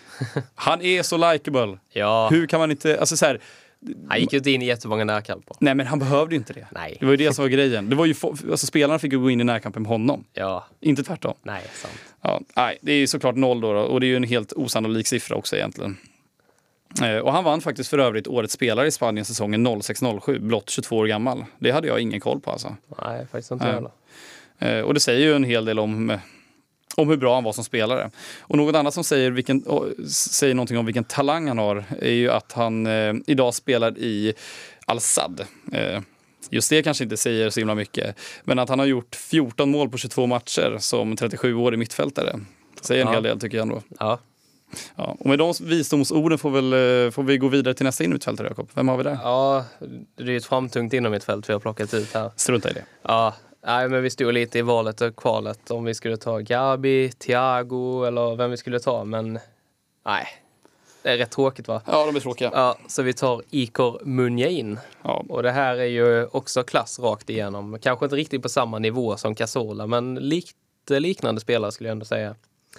Han är så likeable. Ja. Hur kan man inte... Alltså så här, Han gick ju inte in i jättemånga närkamper. nej, men han behövde ju inte det. Nej. Det var ju det som var grejen. Det var ju, alltså, spelarna fick ju gå in i närkampen med honom. Ja. Inte tvärtom. Nej, sant. Ja, nej, det är ju såklart noll då, då. Och det är ju en helt osannolik siffra också egentligen. Eh, och han vann faktiskt för övrigt årets spelare i Spanien säsongen noll sex noll sju, blott tjugotvå år gammal. Det hade jag ingen koll på alltså. Nej, faktiskt inte Nej. heller. Eh, och det säger ju en hel del om, eh, om hur bra han var som spelare. Och något annat som säger, vilken, oh, säger någonting om vilken talang han har är ju att han eh, idag spelar i Al-Sadd. Eh, just det kanske inte säger så himla mycket. Men att han har gjort fjorton mål på tjugotvå matcher som trettiosju-årig mittfältare. Säger en Ja. hel del tycker jag ändå. Ja. Ja, och med de visdomsorden får, väl, får vi gå vidare till nästa innermittfältare, Jakob. Vem har vi där? Ja, det är ju ett framtungt inom mitt fält vi har plockat ut här. Strunta i det. Ja, nej, men vi stod lite i valet och kvalet om vi skulle ta Gabi, Thiago eller vem vi skulle ta, men nej, det är rätt tråkigt va? Ja, de är tråkiga. Ja, så vi tar Ikor Munjain. Ja. Och det här är ju också klass rakt igenom. Kanske inte riktigt på samma nivå som Cazorla, men lite liknande spelare skulle jag ändå säga.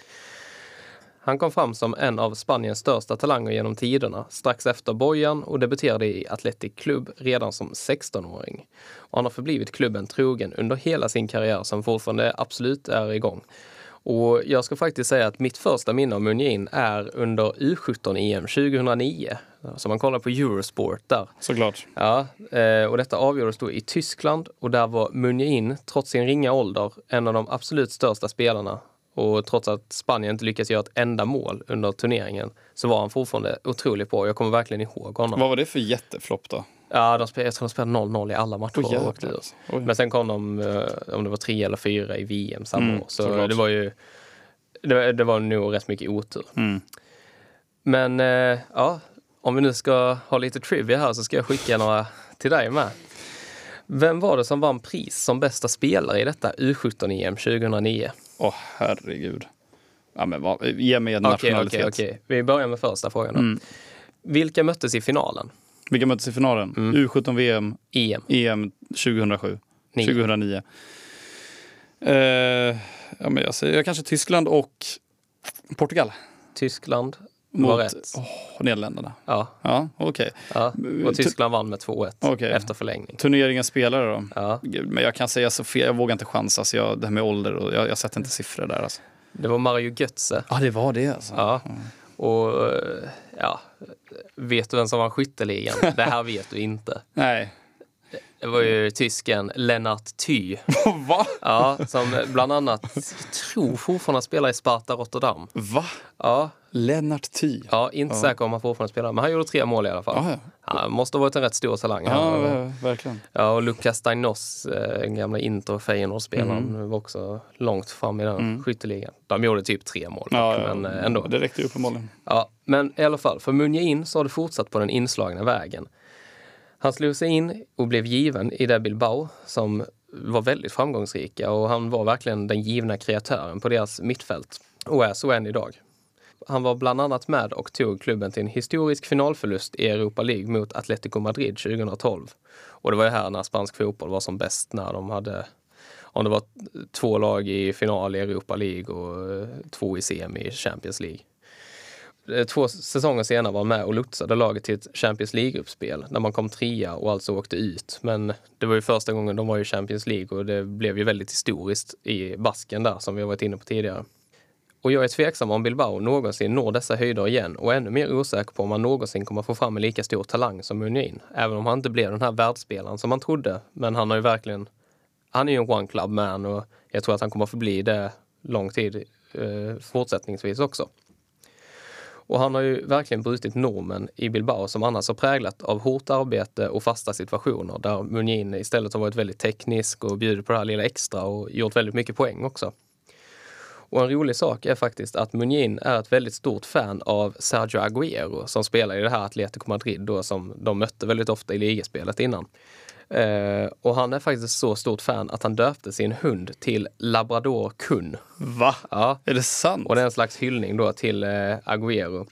Han kom fram som en av Spaniens största talanger genom tiderna, strax efter Bojan, och debuterade i Athletic Club redan som sexton-åring. Och han har förblivit klubben trogen under hela sin karriär som fortfarande absolut är igång. Och jag ska faktiskt säga att mitt första minne av Munjain är under U sjutton-E M tjugohundranio. Så man kollar på Eurosport där. Såklart. Ja, eh, och detta avgjordes då i Tyskland, och där var Munjain, trots sin ringa ålder, en av de absolut största spelarna. Och trots att Spanien inte lyckades göra ett enda mål under turneringen så var han fortfarande otroligt bra. Jag kommer verkligen ihåg honom. Vad var det för jätteflopp då? Ja, de spelade, jag tror de spelade noll noll i alla matcher. Oh, och åkte ut. Men sen kom de, eh, om det var tre eller fyra i V M samma Mm, år. Så såklart. det var ju, det, det var nog rätt mycket otur. Mm. Men eh, ja, om vi nu ska ha lite trivia här så ska jag skicka några till dig med. Vem var det som vann pris som bästa spelare i detta U sjutton-E M tjugohundranio? Åh, oh, herregud. Ja, men vad, ge mig en Okej, nationalitet. okej, okej. Vi börjar med första frågan då. Mm. Vilka möttes i finalen? Vilka möttes i finalen? Mm. U sjutton-V M, E M. E M tjugohundrasju. Nio. tjugohundranio. Eh, ja, men jag säger jag kanske Tyskland och Portugal. Tyskland Mot var rätt. Oh, Nederländerna. Ja. Ja, okej. Ja. Och Tyskland vann med två ett Okej. efter förlängning. Turneringens spelare då? Ja. Men jag kan säga så fel, jag vågar inte chansa. Så jag, det här med ålder, och jag, jag sätter inte siffror där alltså. Det var Mario Götze. Ja, det var det alltså. Ja. Och ja, vet du vem som vann skytteligan? Det här vet du inte. Nej. Det var ju tysken Lennart Ty. Va? Ja, som bland annat tror fortfarande spelar i Sparta Rotterdam. Va? Ja. Lennart Ty. Ja, inte Ja. säker om han fortfarande spelar. Men han gjorde tre mål i alla fall. Ja, ja. Han måste ha varit en rätt stor talang. Ja, Ja, verkligen. ja, och Lukas Dainos, den gamla Inter Feyenoord-spelaren, Mm. var också långt fram i den Mm. skytteligan. De gjorde typ tre mål. Ja, ja, men eh, ändå. Det räckte ju uppenbarligen. Ja, men i alla fall, för Munjain så har det fortsatt på den inslagna vägen. Han slog sig in och blev given i det Bilbao som var väldigt framgångsrika, och han var verkligen den givna kreatören på deras mittfält och är så än idag. Han var bland annat med och tog klubben till en historisk finalförlust i Europa League mot Atletico Madrid tjugohundratolv. Och det var ju här när spansk fotboll var som bäst, när de hade, om det var två lag i final i Europa League och två i semi i Champions League. två säsonger senare var med och lotsade laget till ett Champions League-uppspel när man kom trea och alltså åkte ut. Men det var ju första gången de var i Champions League och det blev ju väldigt historiskt i Basken där som vi har varit inne på tidigare. Och jag är tveksam om Bilbao någonsin når dessa höjder igen och ännu mer osäker på om man någonsin kommer få fram en lika stor talang som Muniain. Även om han inte blev den här världsspelaren som man trodde. Men han har ju verkligen, han är ju en one club man och jag tror att han kommer att förbli det lång tid eh, fortsättningsvis också. Och han har ju verkligen brutit normen i Bilbao som annars har präglat av hårt arbete och fasta situationer där Muniain istället har varit väldigt teknisk och bjudit på det här lilla extra och gjort väldigt mycket poäng också. Och en rolig sak är faktiskt att Muniain är ett väldigt stort fan av Sergio Agüero som spelar i det här Atletico Madrid då, som de mötte väldigt ofta i ligaspelet innan. Eh, och han är faktiskt så stort fan att han döpte sin hund till Labrador Kun. Va? Ja. Är det sant? Och det är en slags hyllning då till eh, Agüero.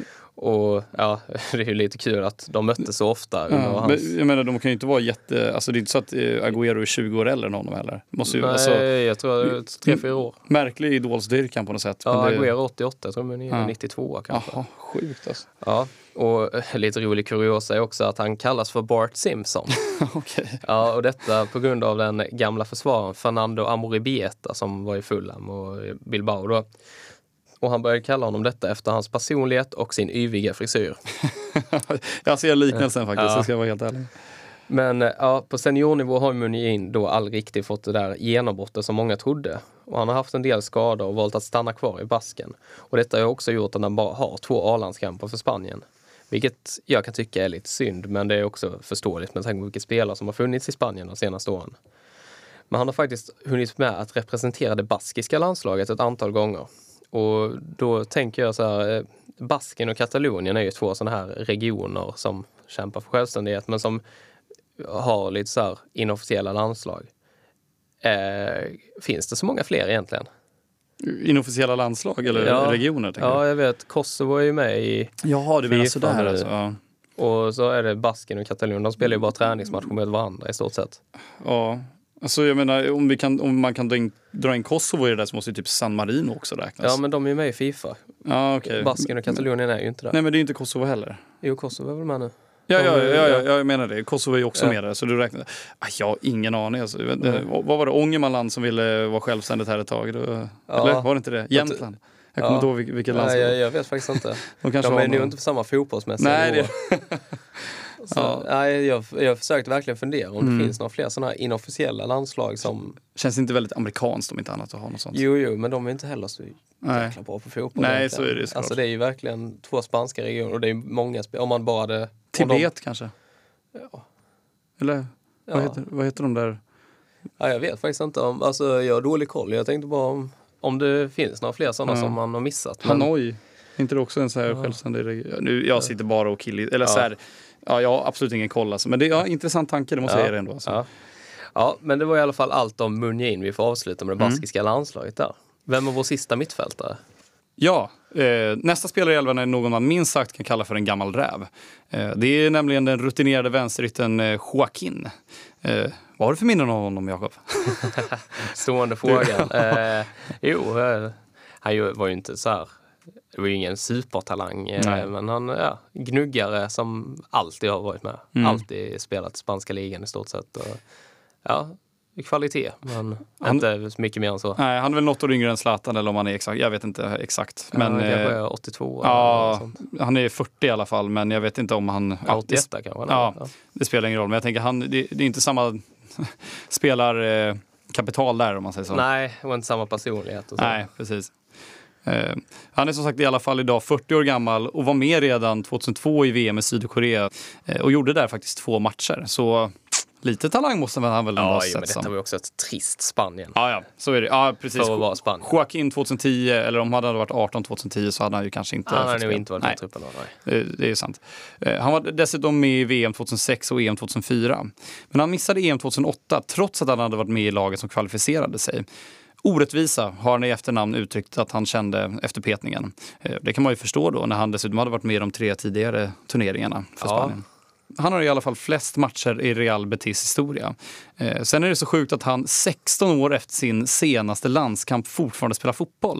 Och ja, det är ju lite kul att de mötte så ofta. Ja, hans... men, jag menar, de kan ju inte vara jätte... Alltså det är inte så att eh, Agüero är tjugo år äldre än honom heller. Måste ju, Nej, alltså, jag tror det är tre fyra år. Märklig idolsdyrkan på något sätt. Ja, men det... Agüero åttioåtta, jag tror man är ja. nittiotvå kanske. Jaha, sjukt alltså. Ja, och lite rolig kuriosa är också att han kallas för Bart Simpson. Okay. Ja, och detta på grund av den gamla försvararen Fernando Amoribieta som var i Fulham och Bilbao då. Och han började kalla honom detta efter hans personlighet och sin yviga frisyr. Jag ser liknelsen faktiskt, ja. så ska jag vara helt ärlig. Men ja, på seniornivå har Muniain då aldrig riktigt fått det där genombrottet som många trodde. Och han har haft en del skador och valt att stanna kvar i Basken. Och detta har också gjort att han bara har två A-landskamper för Spanien. Vilket jag kan tycka är lite synd, men det är också förståeligt med tanke på vilka spelare som har funnits i Spanien de senaste åren. Men han har faktiskt hunnit med att representera det baskiska landslaget ett antal gånger. Och då tänker jag så här, Basken och Katalonien är ju två sådana här regioner som kämpar för självständighet men som har lite så här inofficiella landslag. Eh, finns det så många fler egentligen? Inofficiella landslag eller ja, regioner? Ja, jag vet. Kosovo är ju med i Jaha, du menar sådär alltså. Ja. Och så är det Basken och Katalonien. De spelar ju bara träningsmatcher med varandra i stort sett. Ja, alltså jag menar om, vi kan, om man kan dra in, dra in Kosovo i det där så måste ju typ San Marino också räknas. Ja, men de är ju med i FIFA. Ja, okay. Basken och Katalonien är ju inte där. Nej, men det är inte Kosovo heller. Jo, Kosovo är väl med nu. Ja, ja, ja, ja, jag menar det. Kosovo är ju också ja. med där, så du räknar... Ah, jag har ingen aning. Alltså. Mm. Vad var det? Ångermanland som ville vara självständigt här ett tag? Då, ja. Eller var det inte det? Jämtland? Jag kommer ja. inte ihåg vilket land. Nej, jag, jag vet faktiskt inte. De, de är nog inte på samma fotbollsmässiga. Nej, det... Så, ja. nej, jag, jag försökte verkligen fundera om mm. det finns några fler sådana här inofficiella landslag som... Känns inte väldigt amerikanskt om inte annat att ha något sånt. Jo, jo, men de är inte heller så jäkla bra på fotboll. Nej, så är det såklart. Alltså det är ju verkligen två spanska regioner och det är många spel. Om man bara hade... Tibet de... kanske? Ja. Eller ja. Vad, heter, vad heter de där? Ja, jag vet faktiskt inte om... Alltså jag har dålig koll. Jag tänkte bara om, om det finns några fler sådana ja. som man har missat. Men... Hanoi. Är inte det också en så här ja. självständig region? Nu, jag sitter bara och killar... Eller ja. så här... Ja, jag har absolut ingen koll alltså. Men det är ja, intressant tanke, det måste jag ja. säga det ändå. Alltså. Ja. ja, men det var i alla fall allt om Muniain. Vi får avsluta med det baskiska mm. landslaget där. Vem är vår sista mittfältare? Ja, eh, nästa spelare i elvan är någon man minst sagt kan kalla för en gammal räv. Eh, det är nämligen den rutinerade vänsterytten eh, Joaquin. Eh, vad har du för minnen av honom, Jakob? Stående frågan. eh, jo, eh, han var ju inte så här... Det var ju ingen supertalang, eh, men han ja, gnuggare som alltid har varit med. Mm. Alltid spelat spanska ligan i stort sett. Och, ja, kvalitet, men han, inte så mycket mer än så. Nej, han är väl något år yngre än Zlatan, eller om han är exakt. Jag vet inte exakt. Ja, men, han kanske är åttiotvå. Ja, eller sånt. Han är fyrtio i alla fall, men jag vet inte om han... Ja, åttioett kanske. Ja, ja, det spelar ingen roll. Men jag tänker, han, det, det är inte samma spelarkapital där, om man säger så. Nej, och inte samma personlighet. Och så. Nej, precis. Uh, han är som sagt i alla fall idag fyrtio år gammal och var med redan tjugohundratvå i V M i Sydkorea uh, och gjorde där faktiskt två matcher. Så lite talang måste han väl ändå ja, ha sett men detta som. var ju också ett trist Spanien. Ja, ja, så är det. Ja, precis. För att vara Spanien. Joaquin tjugohundratio, eller om han hade varit arton tjugohundratio så hade han ju kanske inte... Han hade nog inte varit i truppen. Det, det är sant. Uh, han var dessutom med i V M tjugohundrasex och E M tjugohundrafyra. Men han missade E M tjugohundraåtta trots att han hade varit med i laget som kvalificerade sig. Orättvisa har han i efternamn uttryckt att han kände efter petningen. Det kan man ju förstå då när han dessutom hade varit med i de tre tidigare turneringarna för ja. Spanien. Han har i alla fall flest matcher i Real Betis historia. Eh, sen är det så sjukt att han sexton år efter sin senaste landskamp fortfarande spelar fotboll.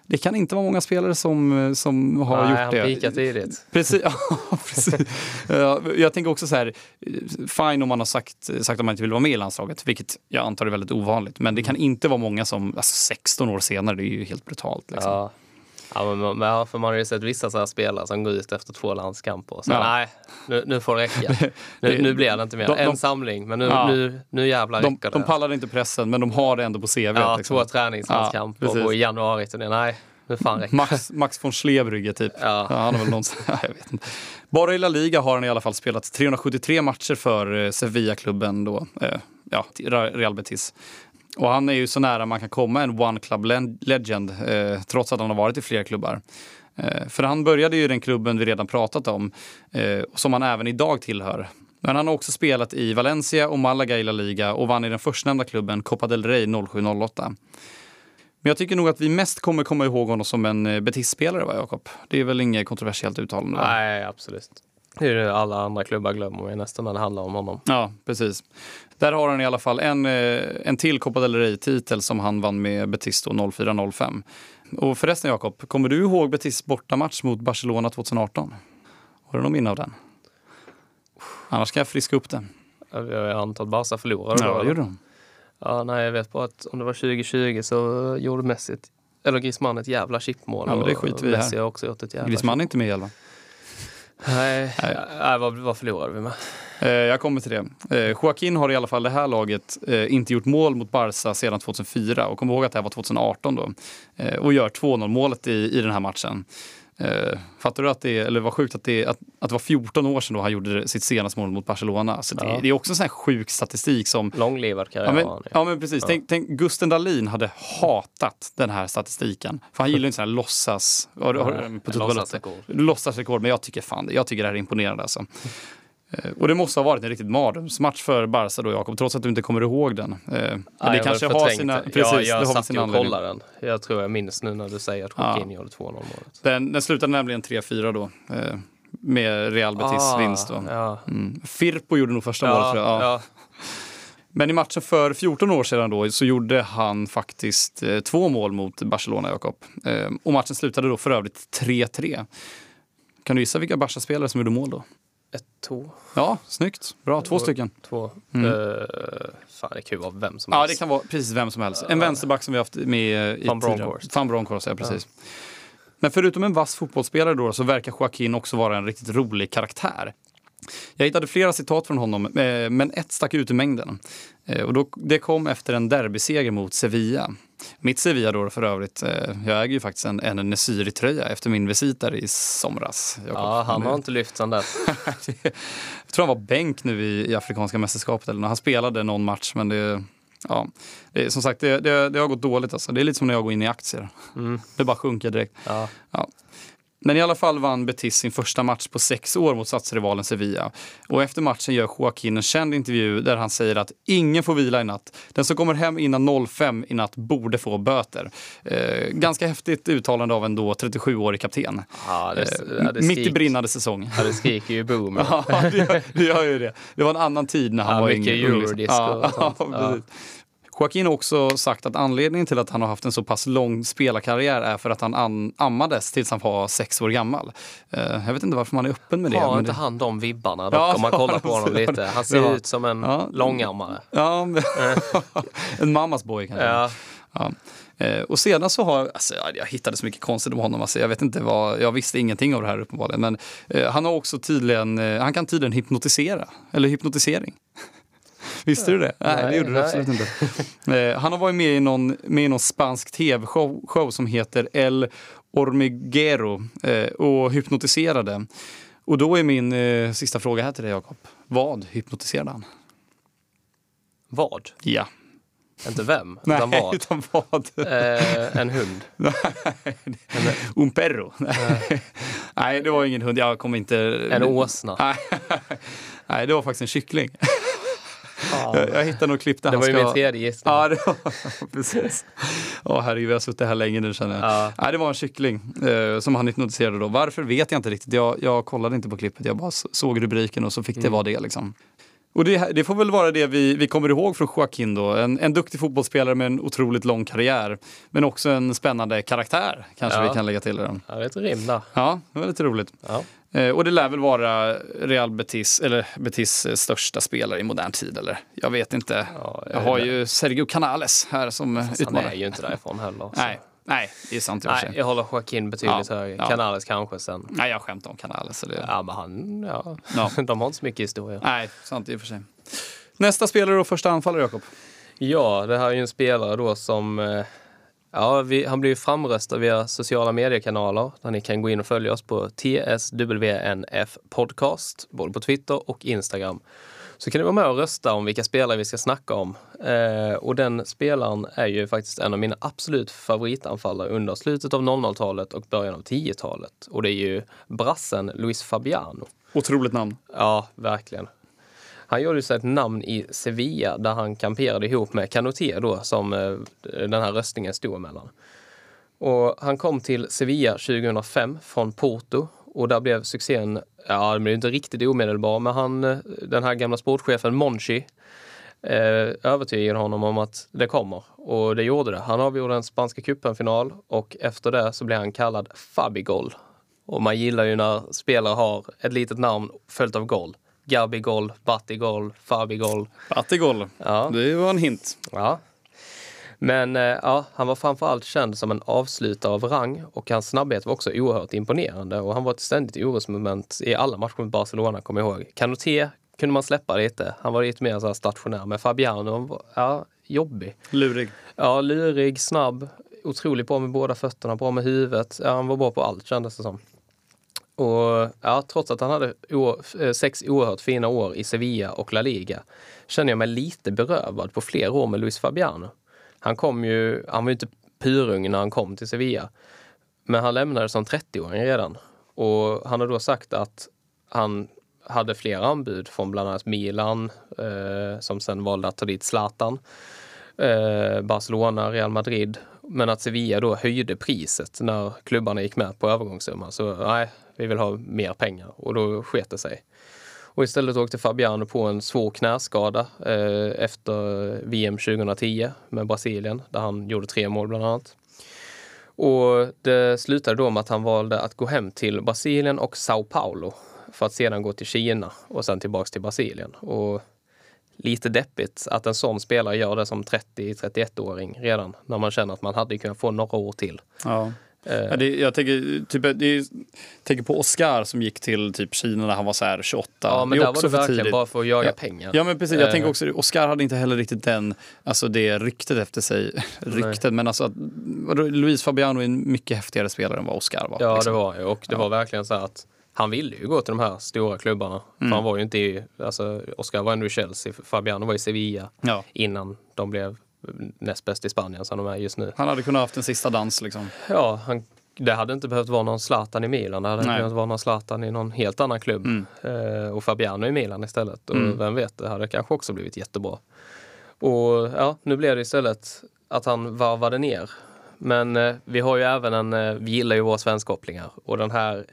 det kan inte vara många spelare som, som har Nej, gjort han det. han pikar tidigt. Precis, ja, precis. Jag tänker också så här, fine om man har sagt, sagt att man inte vill vara med i landslaget, vilket jag antar är väldigt ovanligt. Men det kan inte vara många som, alltså sexton år senare, det är ju helt brutalt. Liksom. Ja. Ja, men, men, för man har ju sett vissa så här spelare som går ut efter två landskamper. Så Ja. nej, nu, nu får det räcka. Nu, nu blir det inte mer. De, de, en samling, men nu, ja. nu, nu jävlar de, räcker det. de pallar inte pressen, men de har det ändå på C V. Ja, liksom. två träningslandskamper Ja, och i januari till det. Nej, nu fan räcker Max, Max von Schlebrygge typ. Ja. Ja, han har väl någon, ja, jag vet inte. Bara i La Liga har han i alla fall spelat trehundrasjuttiotre matcher för Sevilla-klubben då. Eh, ja, Real Betis. Och han är ju så nära man kan komma en One Club Legend eh, trots att han har varit i flera klubbar. Eh, för han började ju i den klubben vi redan pratat om eh, som han även idag tillhör. Men han har också spelat i Valencia och Malaga i La Liga och vann i den förstnämnda klubben Copa del Rey noll sju noll åtta. Men jag tycker nog att vi mest kommer komma ihåg honom som en Betis-spelare, va, Jakob? Det är väl inget kontroversiellt uttalande? Va? Nej, absolut. Det är det alla andra klubbar glömmer ju nästan när det handlar om honom. Ja, precis. Där har han i alla fall en, en till Copa del Rey-titel som han vann med Betis då noll fyra noll fem. Och förresten, Jakob, kommer du ihåg Betis bortamatch mot Barcelona tjugoarton? Har du någon minne av den? Annars kan jag friska upp den. Jag antar att Barca förlorade. Ja, då, det gjorde de. Ja, nej, jag vet bara att om det var tjugo tjugo så gjorde Messi ett, eller Griezmann ett jävla chipmål. Ja, men det skiter vi i här. Messi har också gjort ett jävla Griezmann är inte med i elvan. Nej, Nej. nej vad, vad förlorade vi med? Eh, jag kommer till det. Eh, Joaquin har i alla fall det här laget eh, inte gjort mål mot Barca sedan tjugohundrafyra. Och kom ihåg att det här var tjugoarton då. Eh, och gör två noll målet i, i den här matchen. Eh, fattar du att det, eller var sjukt att det, att, att det var fjorton år sedan då han gjorde sitt senaste mål mot Barcelona. Så det, Ja. det är också en sån här sjuk statistik som... Långlivad karriär. Ja men, var han ju. ja, men precis. Ja. Tänk, tänk, Gusten Dahlin hade hatat den här statistiken. För han gillar inte sån här låtsas... Har, har, Nej, på en låtsasrekord. Låtsasrekord, men jag tycker fan det. Jag tycker det här är imponerande alltså. Eh, Och det måste ha varit en riktigt mardrömsmatch för Barca då, Jakob, trots att du inte kommer ihåg den. Eh, Men Ja, det jag kanske var har förträngt. sina... Ja, Precis, jag det har satt sin ju och anledning. kollade den. Jag tror jag minns nu när du säger att Joaquin gjorde två noll målet. Den, den slutade nämligen tre fyra då. Eh, med Real Betis Ah, vinst då. Ja. Mm. Firpo gjorde nog första målet. Ja, tror jag. Ja. ja. Men i matchen för fjorton år sedan då så gjorde han faktiskt eh, två mål mot Barcelona, Jakob. Eh, och matchen slutade då för övrigt tre tre. Kan du gissa vilka Barca-spelare som gjorde mål då? Ett, två, Ja, snyggt. Bra, två stycken. två. Mm. Uh, fan, det kan ju vara vem som Ja, helst. det kan vara precis vem som helst. En vänsterback som vi har haft med i Van tidigare- Bronckhorst. Van Bronckhorst, ja precis. Men förutom en vass fotbollsspelare då så verkar Joaquin också vara en riktigt rolig karaktär. Jag hittade flera citat från honom, eh, men ett stack ut i mängden. Eh, Och då, det kom efter en derbyseger mot Sevilla. Mitt Sevilla då för övrigt, eh, jag äger ju faktiskt en, en Nesiri-tröja efter min visit där i somras. Jakob. Ja, han har inte lyft sen dess. Jag tror han var bänk nu i, i Afrikanska mästerskapet. Eller, han spelade någon match, men det... Ja, det, som sagt, det, det, det har gått dåligt. Alltså. Det är lite som när jag går in i aktier. Mm. Det bara sjunker direkt. Ja. Ja. Men i alla fall vann Betis sin första match på sex år mot stadsrivalen Sevilla. Och efter matchen gör Joaquin en känd intervju där han säger att ingen får vila i natt. Den som kommer hem innan noll fem i natt borde få böter. Eh, ganska häftigt uttalande av en då trettiosjuårig kapten. Ja, det, Eh, ja, det mitt i skrik- brinnande säsong. Ja, det skriker ju boom. Ja, det gör, det gör ju det. Det var en annan tid när han Ja, var mycket ung. ung, liksom. eurodisco Ja, och sånt. ja, precis. Joaquin har också sagt att anledningen till att han har haft en så pass lång spelarkarriär är för att han an- ammades tills han var sex år gammal. Uh, jag vet inte varför man är öppen med det. Har men inte det... han de vibbarna dock, Ja, om man kollar på ja, honom det- lite. Han ser ja. ut som en Ja. långarmare. Ja, men... en mammas boy kanske. Ja. Ja. Eh, och sedan så har, alltså, jag, jag hittade så mycket konstigt om honom, alltså, jag vet inte vad, jag visste ingenting av det här uppenbarligen, men eh, han har också tydligen, eh, han kan tydligen hypnotisera, eller hypnotisering. Visste du det? Nej, Nej, det gjorde du nej. absolut inte. Eh, han har varit med i någon, med i någon spansk tv-show show som heter El Hormiguero eh, och hypnotiserade. Och då är min eh, sista fråga här till dig, Jakob. Vad hypnotiserade han? Vad? Ja. Inte vem, Nej, utan vad? utan vad? Eh, en hund. Un perro. Nej, det var ingen hund. Jag kommer inte... En åsna. Nej, Nej, det var faktiskt en kyckling. Ja. Jag, jag hittade nog klipp där Det han var ju ska... min tredje gissning. Ja, det var precis. Åh, herregud, vi har suttit här länge nu känner jag. Ja. Nej, det var en kyckling eh, som han hypnotiserade då. Varför vet jag inte riktigt. Jag, jag kollade inte på klippet. Jag bara s- såg rubriken och så fick det Mm. vara det liksom. Och det, det får väl vara det vi, vi kommer ihåg från Joaquin då. En, en duktig fotbollsspelare med en otroligt lång karriär. Men också en spännande karaktär, kanske Ja. vi kan lägga till det. Ja, det är ett rim där. Ja, det var lite roligt. Ja. Eh, och det lär väl vara Real Betis, eller Betis eh, största spelare i modern tid, eller? Jag vet inte. Ja, jag har ju Sergio Canales här som Han utmanar. är ju inte därifrån heller. Så. Nej, nej, det är sant i och för Nej, sig. jag håller Joaquin betydligt Ja, högre. ja. Canales kanske sen. Nej, jag skämtar om Canales. Så det... Ja, men han, ja. Ja. De har inte så mycket historia. Nej, sant i och för sig. Nästa spelare och första anfallare, Jakob. Ja, det här är ju en spelare då som... eh, Ja, vi, han blir ju framröstad via sociala mediekanaler där ni kan gå in och följa oss på T S W N F podcast, både på Twitter och Instagram. Så kan ni vara med och rösta om vilka spelare vi ska snacka om. Eh, och den spelaren är ju faktiskt en av mina absolut favoritanfallare under slutet av noll noll-talet och början av tio-talet. Och det är ju brassen Luis Fabiano. Otroligt namn. Ja, verkligen. Han gjorde sig ett namn i Sevilla där han kamperade ihop med Canoté då, som eh, den här röstningen stod emellan. Och han kom till Sevilla tjugohundrafem från Porto och där blev succén, ja, det blev inte riktigt omedelbar, men han, den här gamla sportchefen Monchi eh, övertygade honom om att det kommer. Och det gjorde det. Han avgjorde en spanska cupen-final och efter det så blev han kallad Fabigol. Och man gillar ju när spelare har ett litet namn följt av gol. Gabigol, Batigol, Fabigol. Batigol, Ja. det var en hint. Ja. Men eh, ja, han var framförallt känd som en avslutare av rang och hans snabbhet var också oerhört imponerande och han var ett ständigt orosmoment i alla matcher med Barcelona, kommer jag ihåg. Canoté kunde man släppa lite. Han var lite mer så här stationär, men Fabiano var ja, jobbig. Lurig. Ja, lurig, snabb, otroligt bra med båda fötterna, bra med huvudet. Ja, han var bra på allt, kändes det som. Och ja, trots att han hade o- sex oerhört fina år i Sevilla och La Liga känner jag mig lite berövad på fler år med Luis Fabiano. Han kom ju, han var ju inte purung när han kom till Sevilla, men han lämnade som trettioåring redan. Och han har då sagt att han hade flera anbud från bland annat Milan, eh, som sen valde att ta dit Zlatan, eh, Barcelona, Real Madrid, men att Sevilla då höjde priset när klubbarna gick med på övergångssumma. Så nej, vi vill ha mer pengar och då sket det sig. Och istället åkte Fabiano på en svår knäskada eh, efter V M tjugohundratio med Brasilien där han gjorde tre mål bland annat. Och det slutade då med att han valde att gå hem till Brasilien och Sao Paulo för att sedan gå till Kina och sen tillbaks till Brasilien. Och lite deppigt att en sån spelare gör det som trettio trettioett-åring redan när man känner att man hade kunnat få några år till. Ja. Ja, det, jag tänker, typ, det är, tänker på Oscar som gick till typ Kina när han var så här tjugoåtta. Ja, men det är där också var det verkligen tidigt. bara för att jaga ja. pengar. Ja, men precis. Jag Eh. tänker också, Oscar hade inte heller riktigt den, alltså det ryktet efter sig. ryktet, men alltså att Luis Fabiano är en mycket häftigare spelare än vad Oscar var. Ja, liksom. det var ju. Och det Ja. var verkligen så att han ville ju gå till de här stora klubbarna. Mm. För han var ju inte i, alltså Oscar var ändå i Chelsea, Fabiano var i Sevilla Ja. innan de blev näst bäst i Spanien som de är just nu. Han hade kunnat haft en sista dans liksom. Ja, han, det hade inte behövt vara någon Zlatan i Milan. Det hade Nej. behövt vara någon Zlatan i någon helt annan klubb. Mm. Eh, och Fabiano i Milan istället. Och Mm. vem vet, det hade kanske också blivit jättebra. Och ja, nu blev det istället att han varvade ner. Men eh, vi har ju även en, eh, vi gillar ju våra svenskkopplingar. Och den här,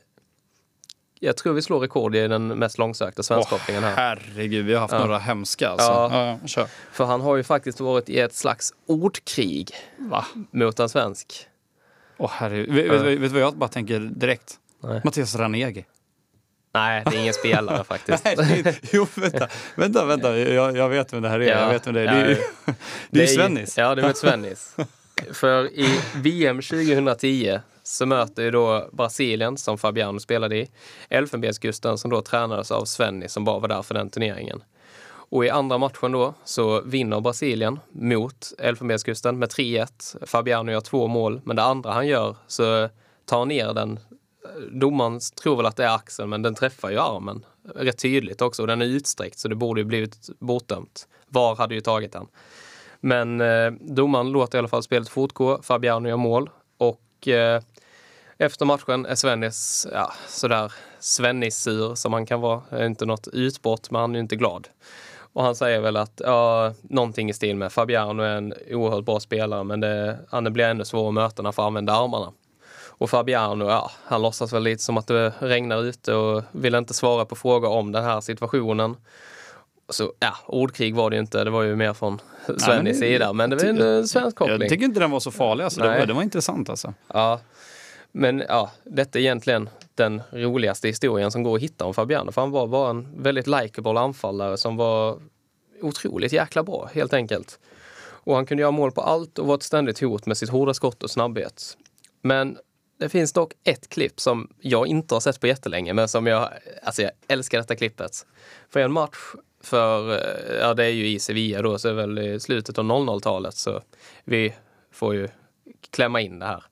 jag tror vi slår rekord i den mest långsökta svenskkopplingen här. Herregud, vi har haft Ja. några hemska alltså. Ja. Ja, ja, kör. För han har ju faktiskt varit i ett slags ordkrig Va? mot en svensk. Åh herregud. Vet, vet, vet, vet du vad jag bara tänker direkt? Nej. Mattias Ranegi. Nej, det är ingen spelare faktiskt. Nej, det är, jo, vänta, vänta, vänta. Jag, jag vet vem det här är. Ja. Jag vet vem det är. Ja. Det är, ju- det är ju Svennis. Ja, det är Svennis. För i V M tjugohundratio så möter ju då Brasilien, som Fabiano spelade i, Elfenbenskusten som då tränades av Svennis som bara var där för den turneringen. Och i andra matchen då så vinner Brasilien mot Elfenbenskusten med tre ett. Fabiano gör två mål, men det andra han gör så tar han ner den. Domaren tror väl att det är axeln, men den träffar ju armen rätt tydligt också. Och den är utsträckt så det borde ju blivit bortdömt. VAR hade ju tagit den. Men eh, domaren låter i alla fall spelet fortgå. Fabiano gör mål. Och eh, efter matchen är Svennis ja, sådär Svennis-sur som han kan vara. Det är inte något utbrott, men han är ju inte glad. Och han säger väl att ja, någonting i stil med Fabiano är en oerhört bra spelare, men det, han blir ännu svår att möta när han får använda armarna. Och Fabiano, ja, han låtsas väl lite som att det regnar ute och vill inte svara på frågor om den här situationen. Så, ja, ordkrig var det ju inte. Det var ju mer från Svennis sida. Men det var ju en svensk koppling. Jag tycker inte den var så farlig. Alltså. Det, var, det var intressant alltså. Ja, men ja, detta är egentligen den roligaste historien som går att hitta om Fabiano. För han var bara en väldigt likeable anfallare som var otroligt jäkla bra, helt enkelt. Och han kunde göra mål på allt och var ett ständigt hot med sitt hårda skott och snabbhet. Men det finns dock ett klipp som jag inte har sett på jättelänge, men som jag, alltså jag älskar detta klippet. För en match för, ja det är ju i Sevilla då, så är väl i slutet av noll noll-talet, så vi får ju klämma in det här.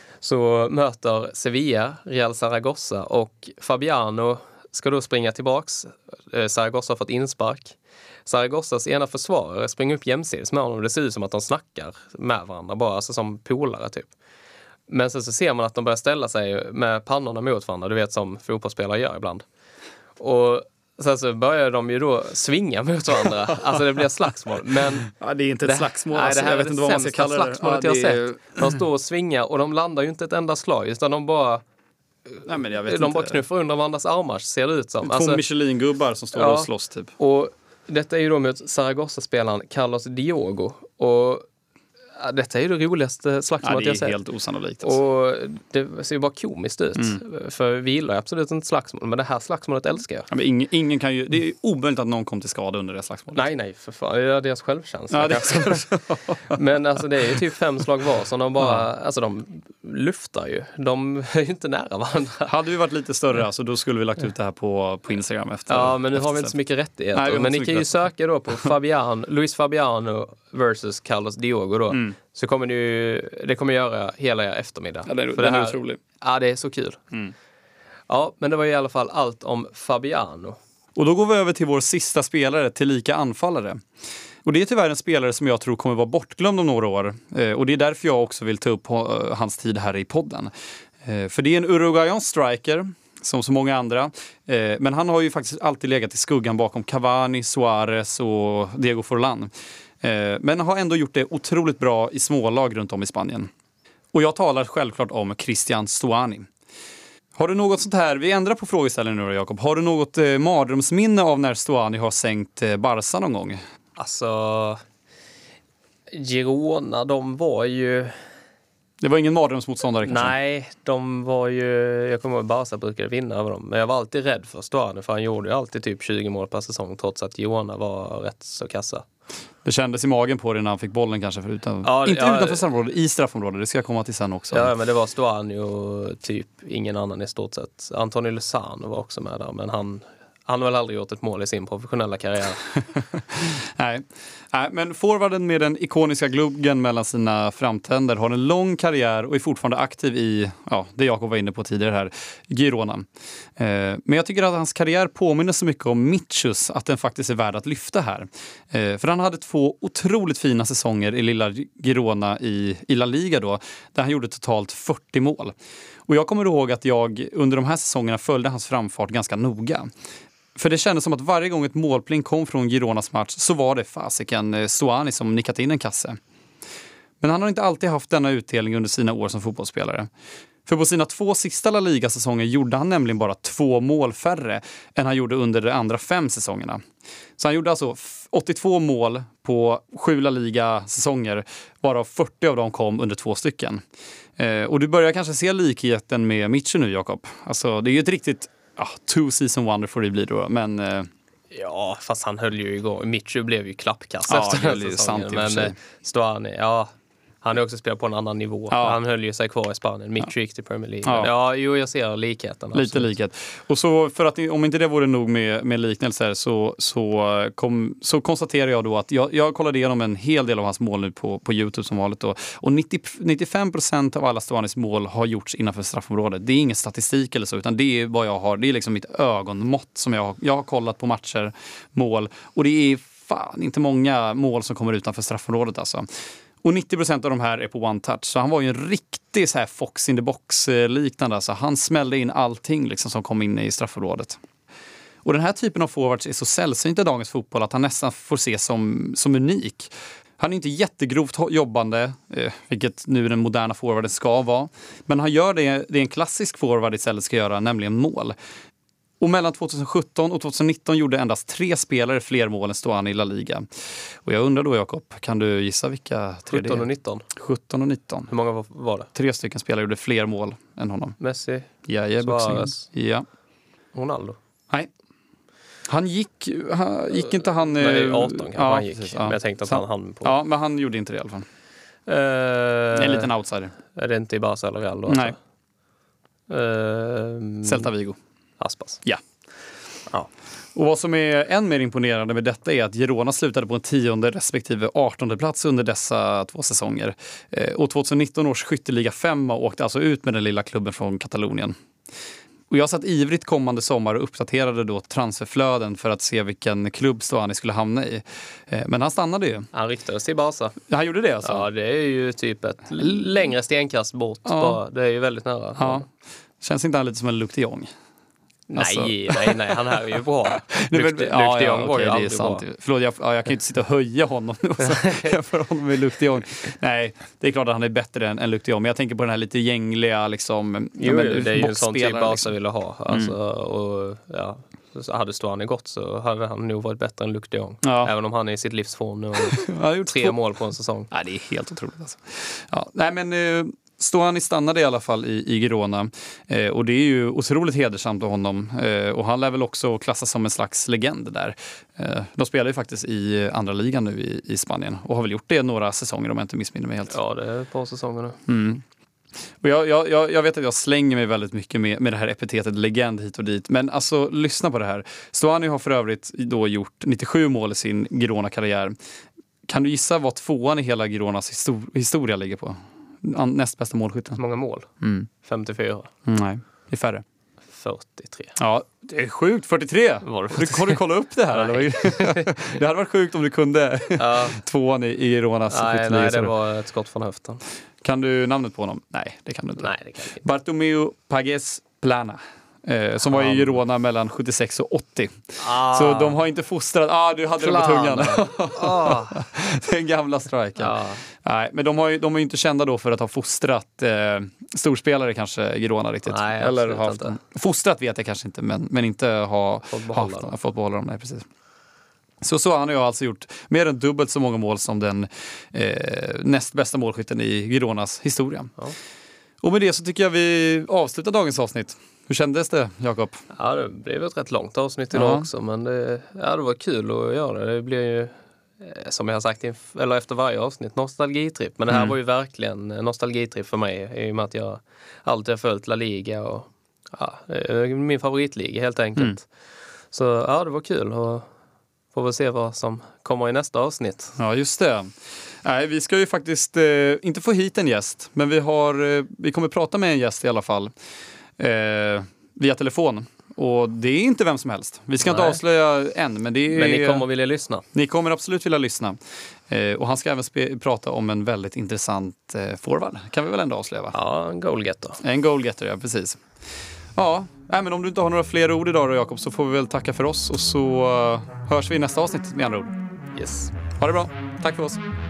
Så möter Sevilla Real Zaragoza och Fabiano ska då springa tillbaks. Zaragoza har fått inspark. Zaragozas ena försvarare springer upp jämsides med honom. Det ser ut som att de snackar med varandra, bara alltså som polare typ. Men sen så ser man att de börjar ställa sig med pannorna mot varandra, du vet som fotbollsspelare gör ibland. Och sen så börjar de ju då svinga mot varandra. Alltså det blir slagsmål. Men ja, det är inte ett det, slagsmål. Nej, alltså, det här jag är vet inte vad man ska kalla det. slagsmålet ja, jag har sett. De står och svingar och de landar ju inte ett enda slag, utan de bara... Nej, men jag vet de inte. bara knuffar under varandras armar, ser det ut som. Två alltså, Michelin-gubbar som står ja, och slåss typ. Och detta är ju då mot Zaragoza-spelaren Carlos Diogo. Och ja, detta är ju det roligaste slagsmålet ja, jag sett. Det är helt osannolikt. Alltså. Och det ser ju bara komiskt ut. Mm. För vi gillar absolut inte slagsmål, men det här slagsmålet älskar jag. Ja, men ingen, ingen kan ju, det är omöjligt att någon kom till skada under det slagsmålet. Nej, nej, för fan. Det är deras självkänsla. Ja, det är men alltså det är ju typ fem slag var som de bara, ja. Alltså de luftar ju. De är ju inte nära varandra. Hade vi varit lite större alltså, då skulle vi lagt ut det här på, på Instagram efter. Ja, men nu efter har vi inte så mycket rättigheter. Nej, men ni kan ju rätt. söka då på Fabian, Luis Fabiano versus Carlos Diogo då. Mm. Så kommer det det kommer göra hela er eftermiddag. Ja, det är, För den det här, är otrolig. Ja, det är så kul. Mm. Ja, men det var i alla fall allt om Fabiano. Och då går vi över till vår sista spelare, tillika anfallare. Och det är tyvärr en spelare som jag tror kommer vara bortglömd om några år. Eh, och det är därför jag också vill ta upp uh, hans tid här i podden. Eh, för det är en uruguayansk striker, som så många andra. Eh, men han har ju faktiskt alltid legat i skuggan bakom Cavani, Suarez och Diego Forlán. Eh, men har ändå gjort det otroligt bra i smålag runt om i Spanien. Och jag talar självklart om Cristian Stuani. Har du något sånt här, vi ändrar på frågeställningen nu då, Jakob. Har du något eh, mardrömsminne av när Stuani har sänkt eh, Barca någon gång? Alltså, Girona, de var ju... Det var ingen mardrömsmotståndare kanske? Nej, de var ju... Jag kommer ihåg att Barca brukade vinna över dem. Men jag var alltid rädd för Stuani, för han gjorde ju alltid typ tjugo mål per säsong, trots att Girona var rätt så kassa. Det kändes i magen på det när han fick bollen kanske. För utan, ja, inte ja, utanför straffområdet, i straffområdet. Det ska jag komma till sen också. Ja, men det var Stuani och typ ingen annan i stort sett. Antonio Lozano var också med där, men han... Han har väl aldrig gjort ett mål i sin professionella karriär. Nej. Nej, men forwarden med den ikoniska gluggen mellan sina framtänder har en lång karriär och är fortfarande aktiv i, ja, det Jakob var inne på tidigare här, Girona. Eh, men jag tycker att hans karriär påminner så mycket om Mitchus att den faktiskt är värd att lyfta här. Eh, för han hade två otroligt fina säsonger i lilla Girona i, i La Liga då, där han gjorde totalt fyrtio mål. Och jag kommer ihåg att jag under de här säsongerna följde hans framfart ganska noga. För det kändes som att varje gång ett målpling kom från Gironas match så var det fasiken Stuani som nickat in en kasse. Men han har inte alltid haft denna utdelning under sina år som fotbollsspelare. För på sina två sista La Liga-säsonger gjorde han nämligen bara två mål färre än han gjorde under de andra fem säsongerna. Så han gjorde alltså åttiotvå mål på sju La Liga-säsonger, varav fyrtio av dem kom under två stycken. Eh, och du börjar kanske se likheten med Mitchell nu, Jakob. Alltså det är ju ett riktigt ah, two season wonder får det bli då, men... Eh... Ja, fast han höll ju igång. Mitchell blev ju klappkass ja, efter den säsongen. Men eh, Stuani, ja... Han har också spelat på en annan nivå. Ja. Han höll ju sig kvar i Spanien. Mitchell gick till Premier League. Ja. ja, jo, jag ser likheten. Lite absolut. Likhet. Och så för att om inte det vore nog med, med liknelser så, så, kom, så konstaterar jag då att jag, jag kollade igenom en hel del av hans mål nu på, på YouTube som vanligt då. Och nittio, nittiofem procent av alla Stuanis mål har gjorts innanför straffområdet. Det är ingen statistik eller så, utan det är vad jag har. Det är liksom mitt ögonmått som jag, jag har kollat på matcher, mål. Och det är fan inte många mål som kommer utanför straffområdet alltså. Och nittio procent av de här är på one touch. Så han var ju en riktig så här fox in the box liknande. Alltså han smällde in allting liksom som kom in i straffområdet. Och den här typen av forwards är så sällsynt i dagens fotboll att han nästan får ses som, som unik. Han är inte jättegrovt jobbande, eh, vilket nu den moderna forwarden ska vara. Men han gör det, det är en klassisk forward istället ska göra, nämligen mål. Och mellan tjugohundrasjutton och tjugohundranitton gjorde endast tre spelare fler mål än Stuani i La Liga. Och jag undrar då, Jakob, kan du gissa vilka tre det är? sjutton och nitton. sjutton och nitton. Hur många var, var det? Tre stycken spelare gjorde fler mål än honom. Messi, Ja, ja, Suarez, ja. Ronaldo. Nej. Han gick, han, gick inte han... Nej, arton kanske ja, han gick. precis, ja. Men jag tänkte att Så, han hann på. Ja, men han gjorde inte det i alla fall. Uh, En liten outsider. Är det inte i Barca eller Real då? Nej. Uh, Celta Vigo. Aspas. Ja. Ja. Och vad som är än mer imponerande med detta är att Girona slutade på en tionde respektive artonde plats under dessa två säsonger. Eh, och tjugonitton års skytteliga femma åkte alltså ut med den lilla klubben från Katalonien. Och jag satt ivrigt kommande sommar och uppdaterade då transferflöden för att se vilken klubb Stuani skulle hamna i. Eh, men han stannade ju. Han riktades till Barca. Han gjorde det alltså? Ja, det är ju typ ett längre stenkast bort. Ja. Bara. Det är ju väldigt nära. Ja. Känns inte han lite som en Luc de Jong? Nej, Alltså. nej, nej, han är ju bra. Nej, men, Luc de ja, ja, Jong var okej, ju det är aldrig sant. bra. Förlåt, jag, ja, jag kan ju inte sitta och höja honom och så jämföra honom med Luc de Jong. Nej, det är klart att han är bättre än, än Luc de Jong, men jag tänker på den här lite gängliga liksom, Jo, men, det är ju en sån typ Barca liksom. ville ha. Alltså, och, ja, så hade Stuani gått så hade han nog varit bättre än Luc de Jong. Ja. Även om han är i sitt livsform nu och Han har gjort tre två- mål på en säsong. Nej, det är helt otroligt alltså. Ja, nej, men eh, Stuani stannade i alla fall i, i Girona eh, och det är ju otroligt hedersamt av honom eh, och han lär väl också klassas som en slags legend där. Eh, de spelar ju faktiskt i andra ligan nu i, i Spanien och har väl gjort det några säsonger om jag inte missminner mig helt. Ja, det är ett par säsonger nu. Mm. Och jag, jag, jag jag vet att jag slänger mig väldigt mycket med, med det här epitetet legend hit och dit. Men alltså, lyssna på det här. Stuani har för övrigt då gjort nittiosju mål i sin Girona-karriär. Kan du gissa vad tvåan i hela Gironas histor- historia ligger på? An- näst bästa målskytten. Hur många mål? Mm. femtiofyra. Mm, nej, det är färre. fyrtiotre. Ja, det är sjukt. fyrtiotre! Var det Har du, har du kollat upp det här? Nej. Eller? Det hade varit sjukt om du kunde Ja. tvåan i, i Gironas Nej, skytteliga. nej, det var ett skott från höften. Kan du namnet på honom? Nej, det kan du inte. Nej, det kan jag inte. Bartomeu Pages Plana. Eh, som var i Girona mellan sjuttiosex och åttio. Ah. Så de har inte fostrat... Ah, du hade det på tungan. Ah. Den gamla striken. Ja. Nej, men de, har ju, de är ju inte kända då för att ha fostrat eh, storspelare kanske i Girona riktigt. Nej, Eller absolut haft inte. dem. Fostrat vet jag kanske inte, men, men inte ha Fått behålla haft dem. dem. Fått behålla dem. Nej, precis. Så, så han har ju alltså gjort mer än dubbelt så många mål som den eh, näst bästa målskytten i Gironas historia. Ja. Och med det så tycker jag vi avslutar dagens avsnitt. Hur kändes det, Jakob? Ja, det blev ett rätt långt avsnitt idag Ja. också, men det, ja, det var kul att göra det. Det blir ju, eh, som jag har sagt, inf- eller efter varje avsnitt, nostalgitripp. Men det här Mm. var ju verkligen en nostalgitripp för mig i och med att jag alltid har följt La Liga och ja, det är min favoritliga helt enkelt. Mm. Så ja, det var kul och får väl se vad som kommer i nästa avsnitt. Ja, just det. Nej, vi ska ju faktiskt eh, inte få hit en gäst, men vi, har, eh, vi kommer prata med en gäst i alla fall eh, via telefon. Och det är inte vem som helst. Vi ska inte Nej. avslöja än, men det är... Men ni kommer vilja lyssna. Ni kommer absolut vilja lyssna. Eh, och han ska även spe- prata om en väldigt intressant eh, forward. Kan vi väl ändå avslöja, va? Ja, en goalgetter. En goalgetter, ja, precis. Ja, nej, men om du inte har några fler ord idag då, Jakob, så får vi väl tacka för oss. Och så uh, hörs vi i nästa avsnitt med andra ord. Yes. Ha det bra. Tack för oss.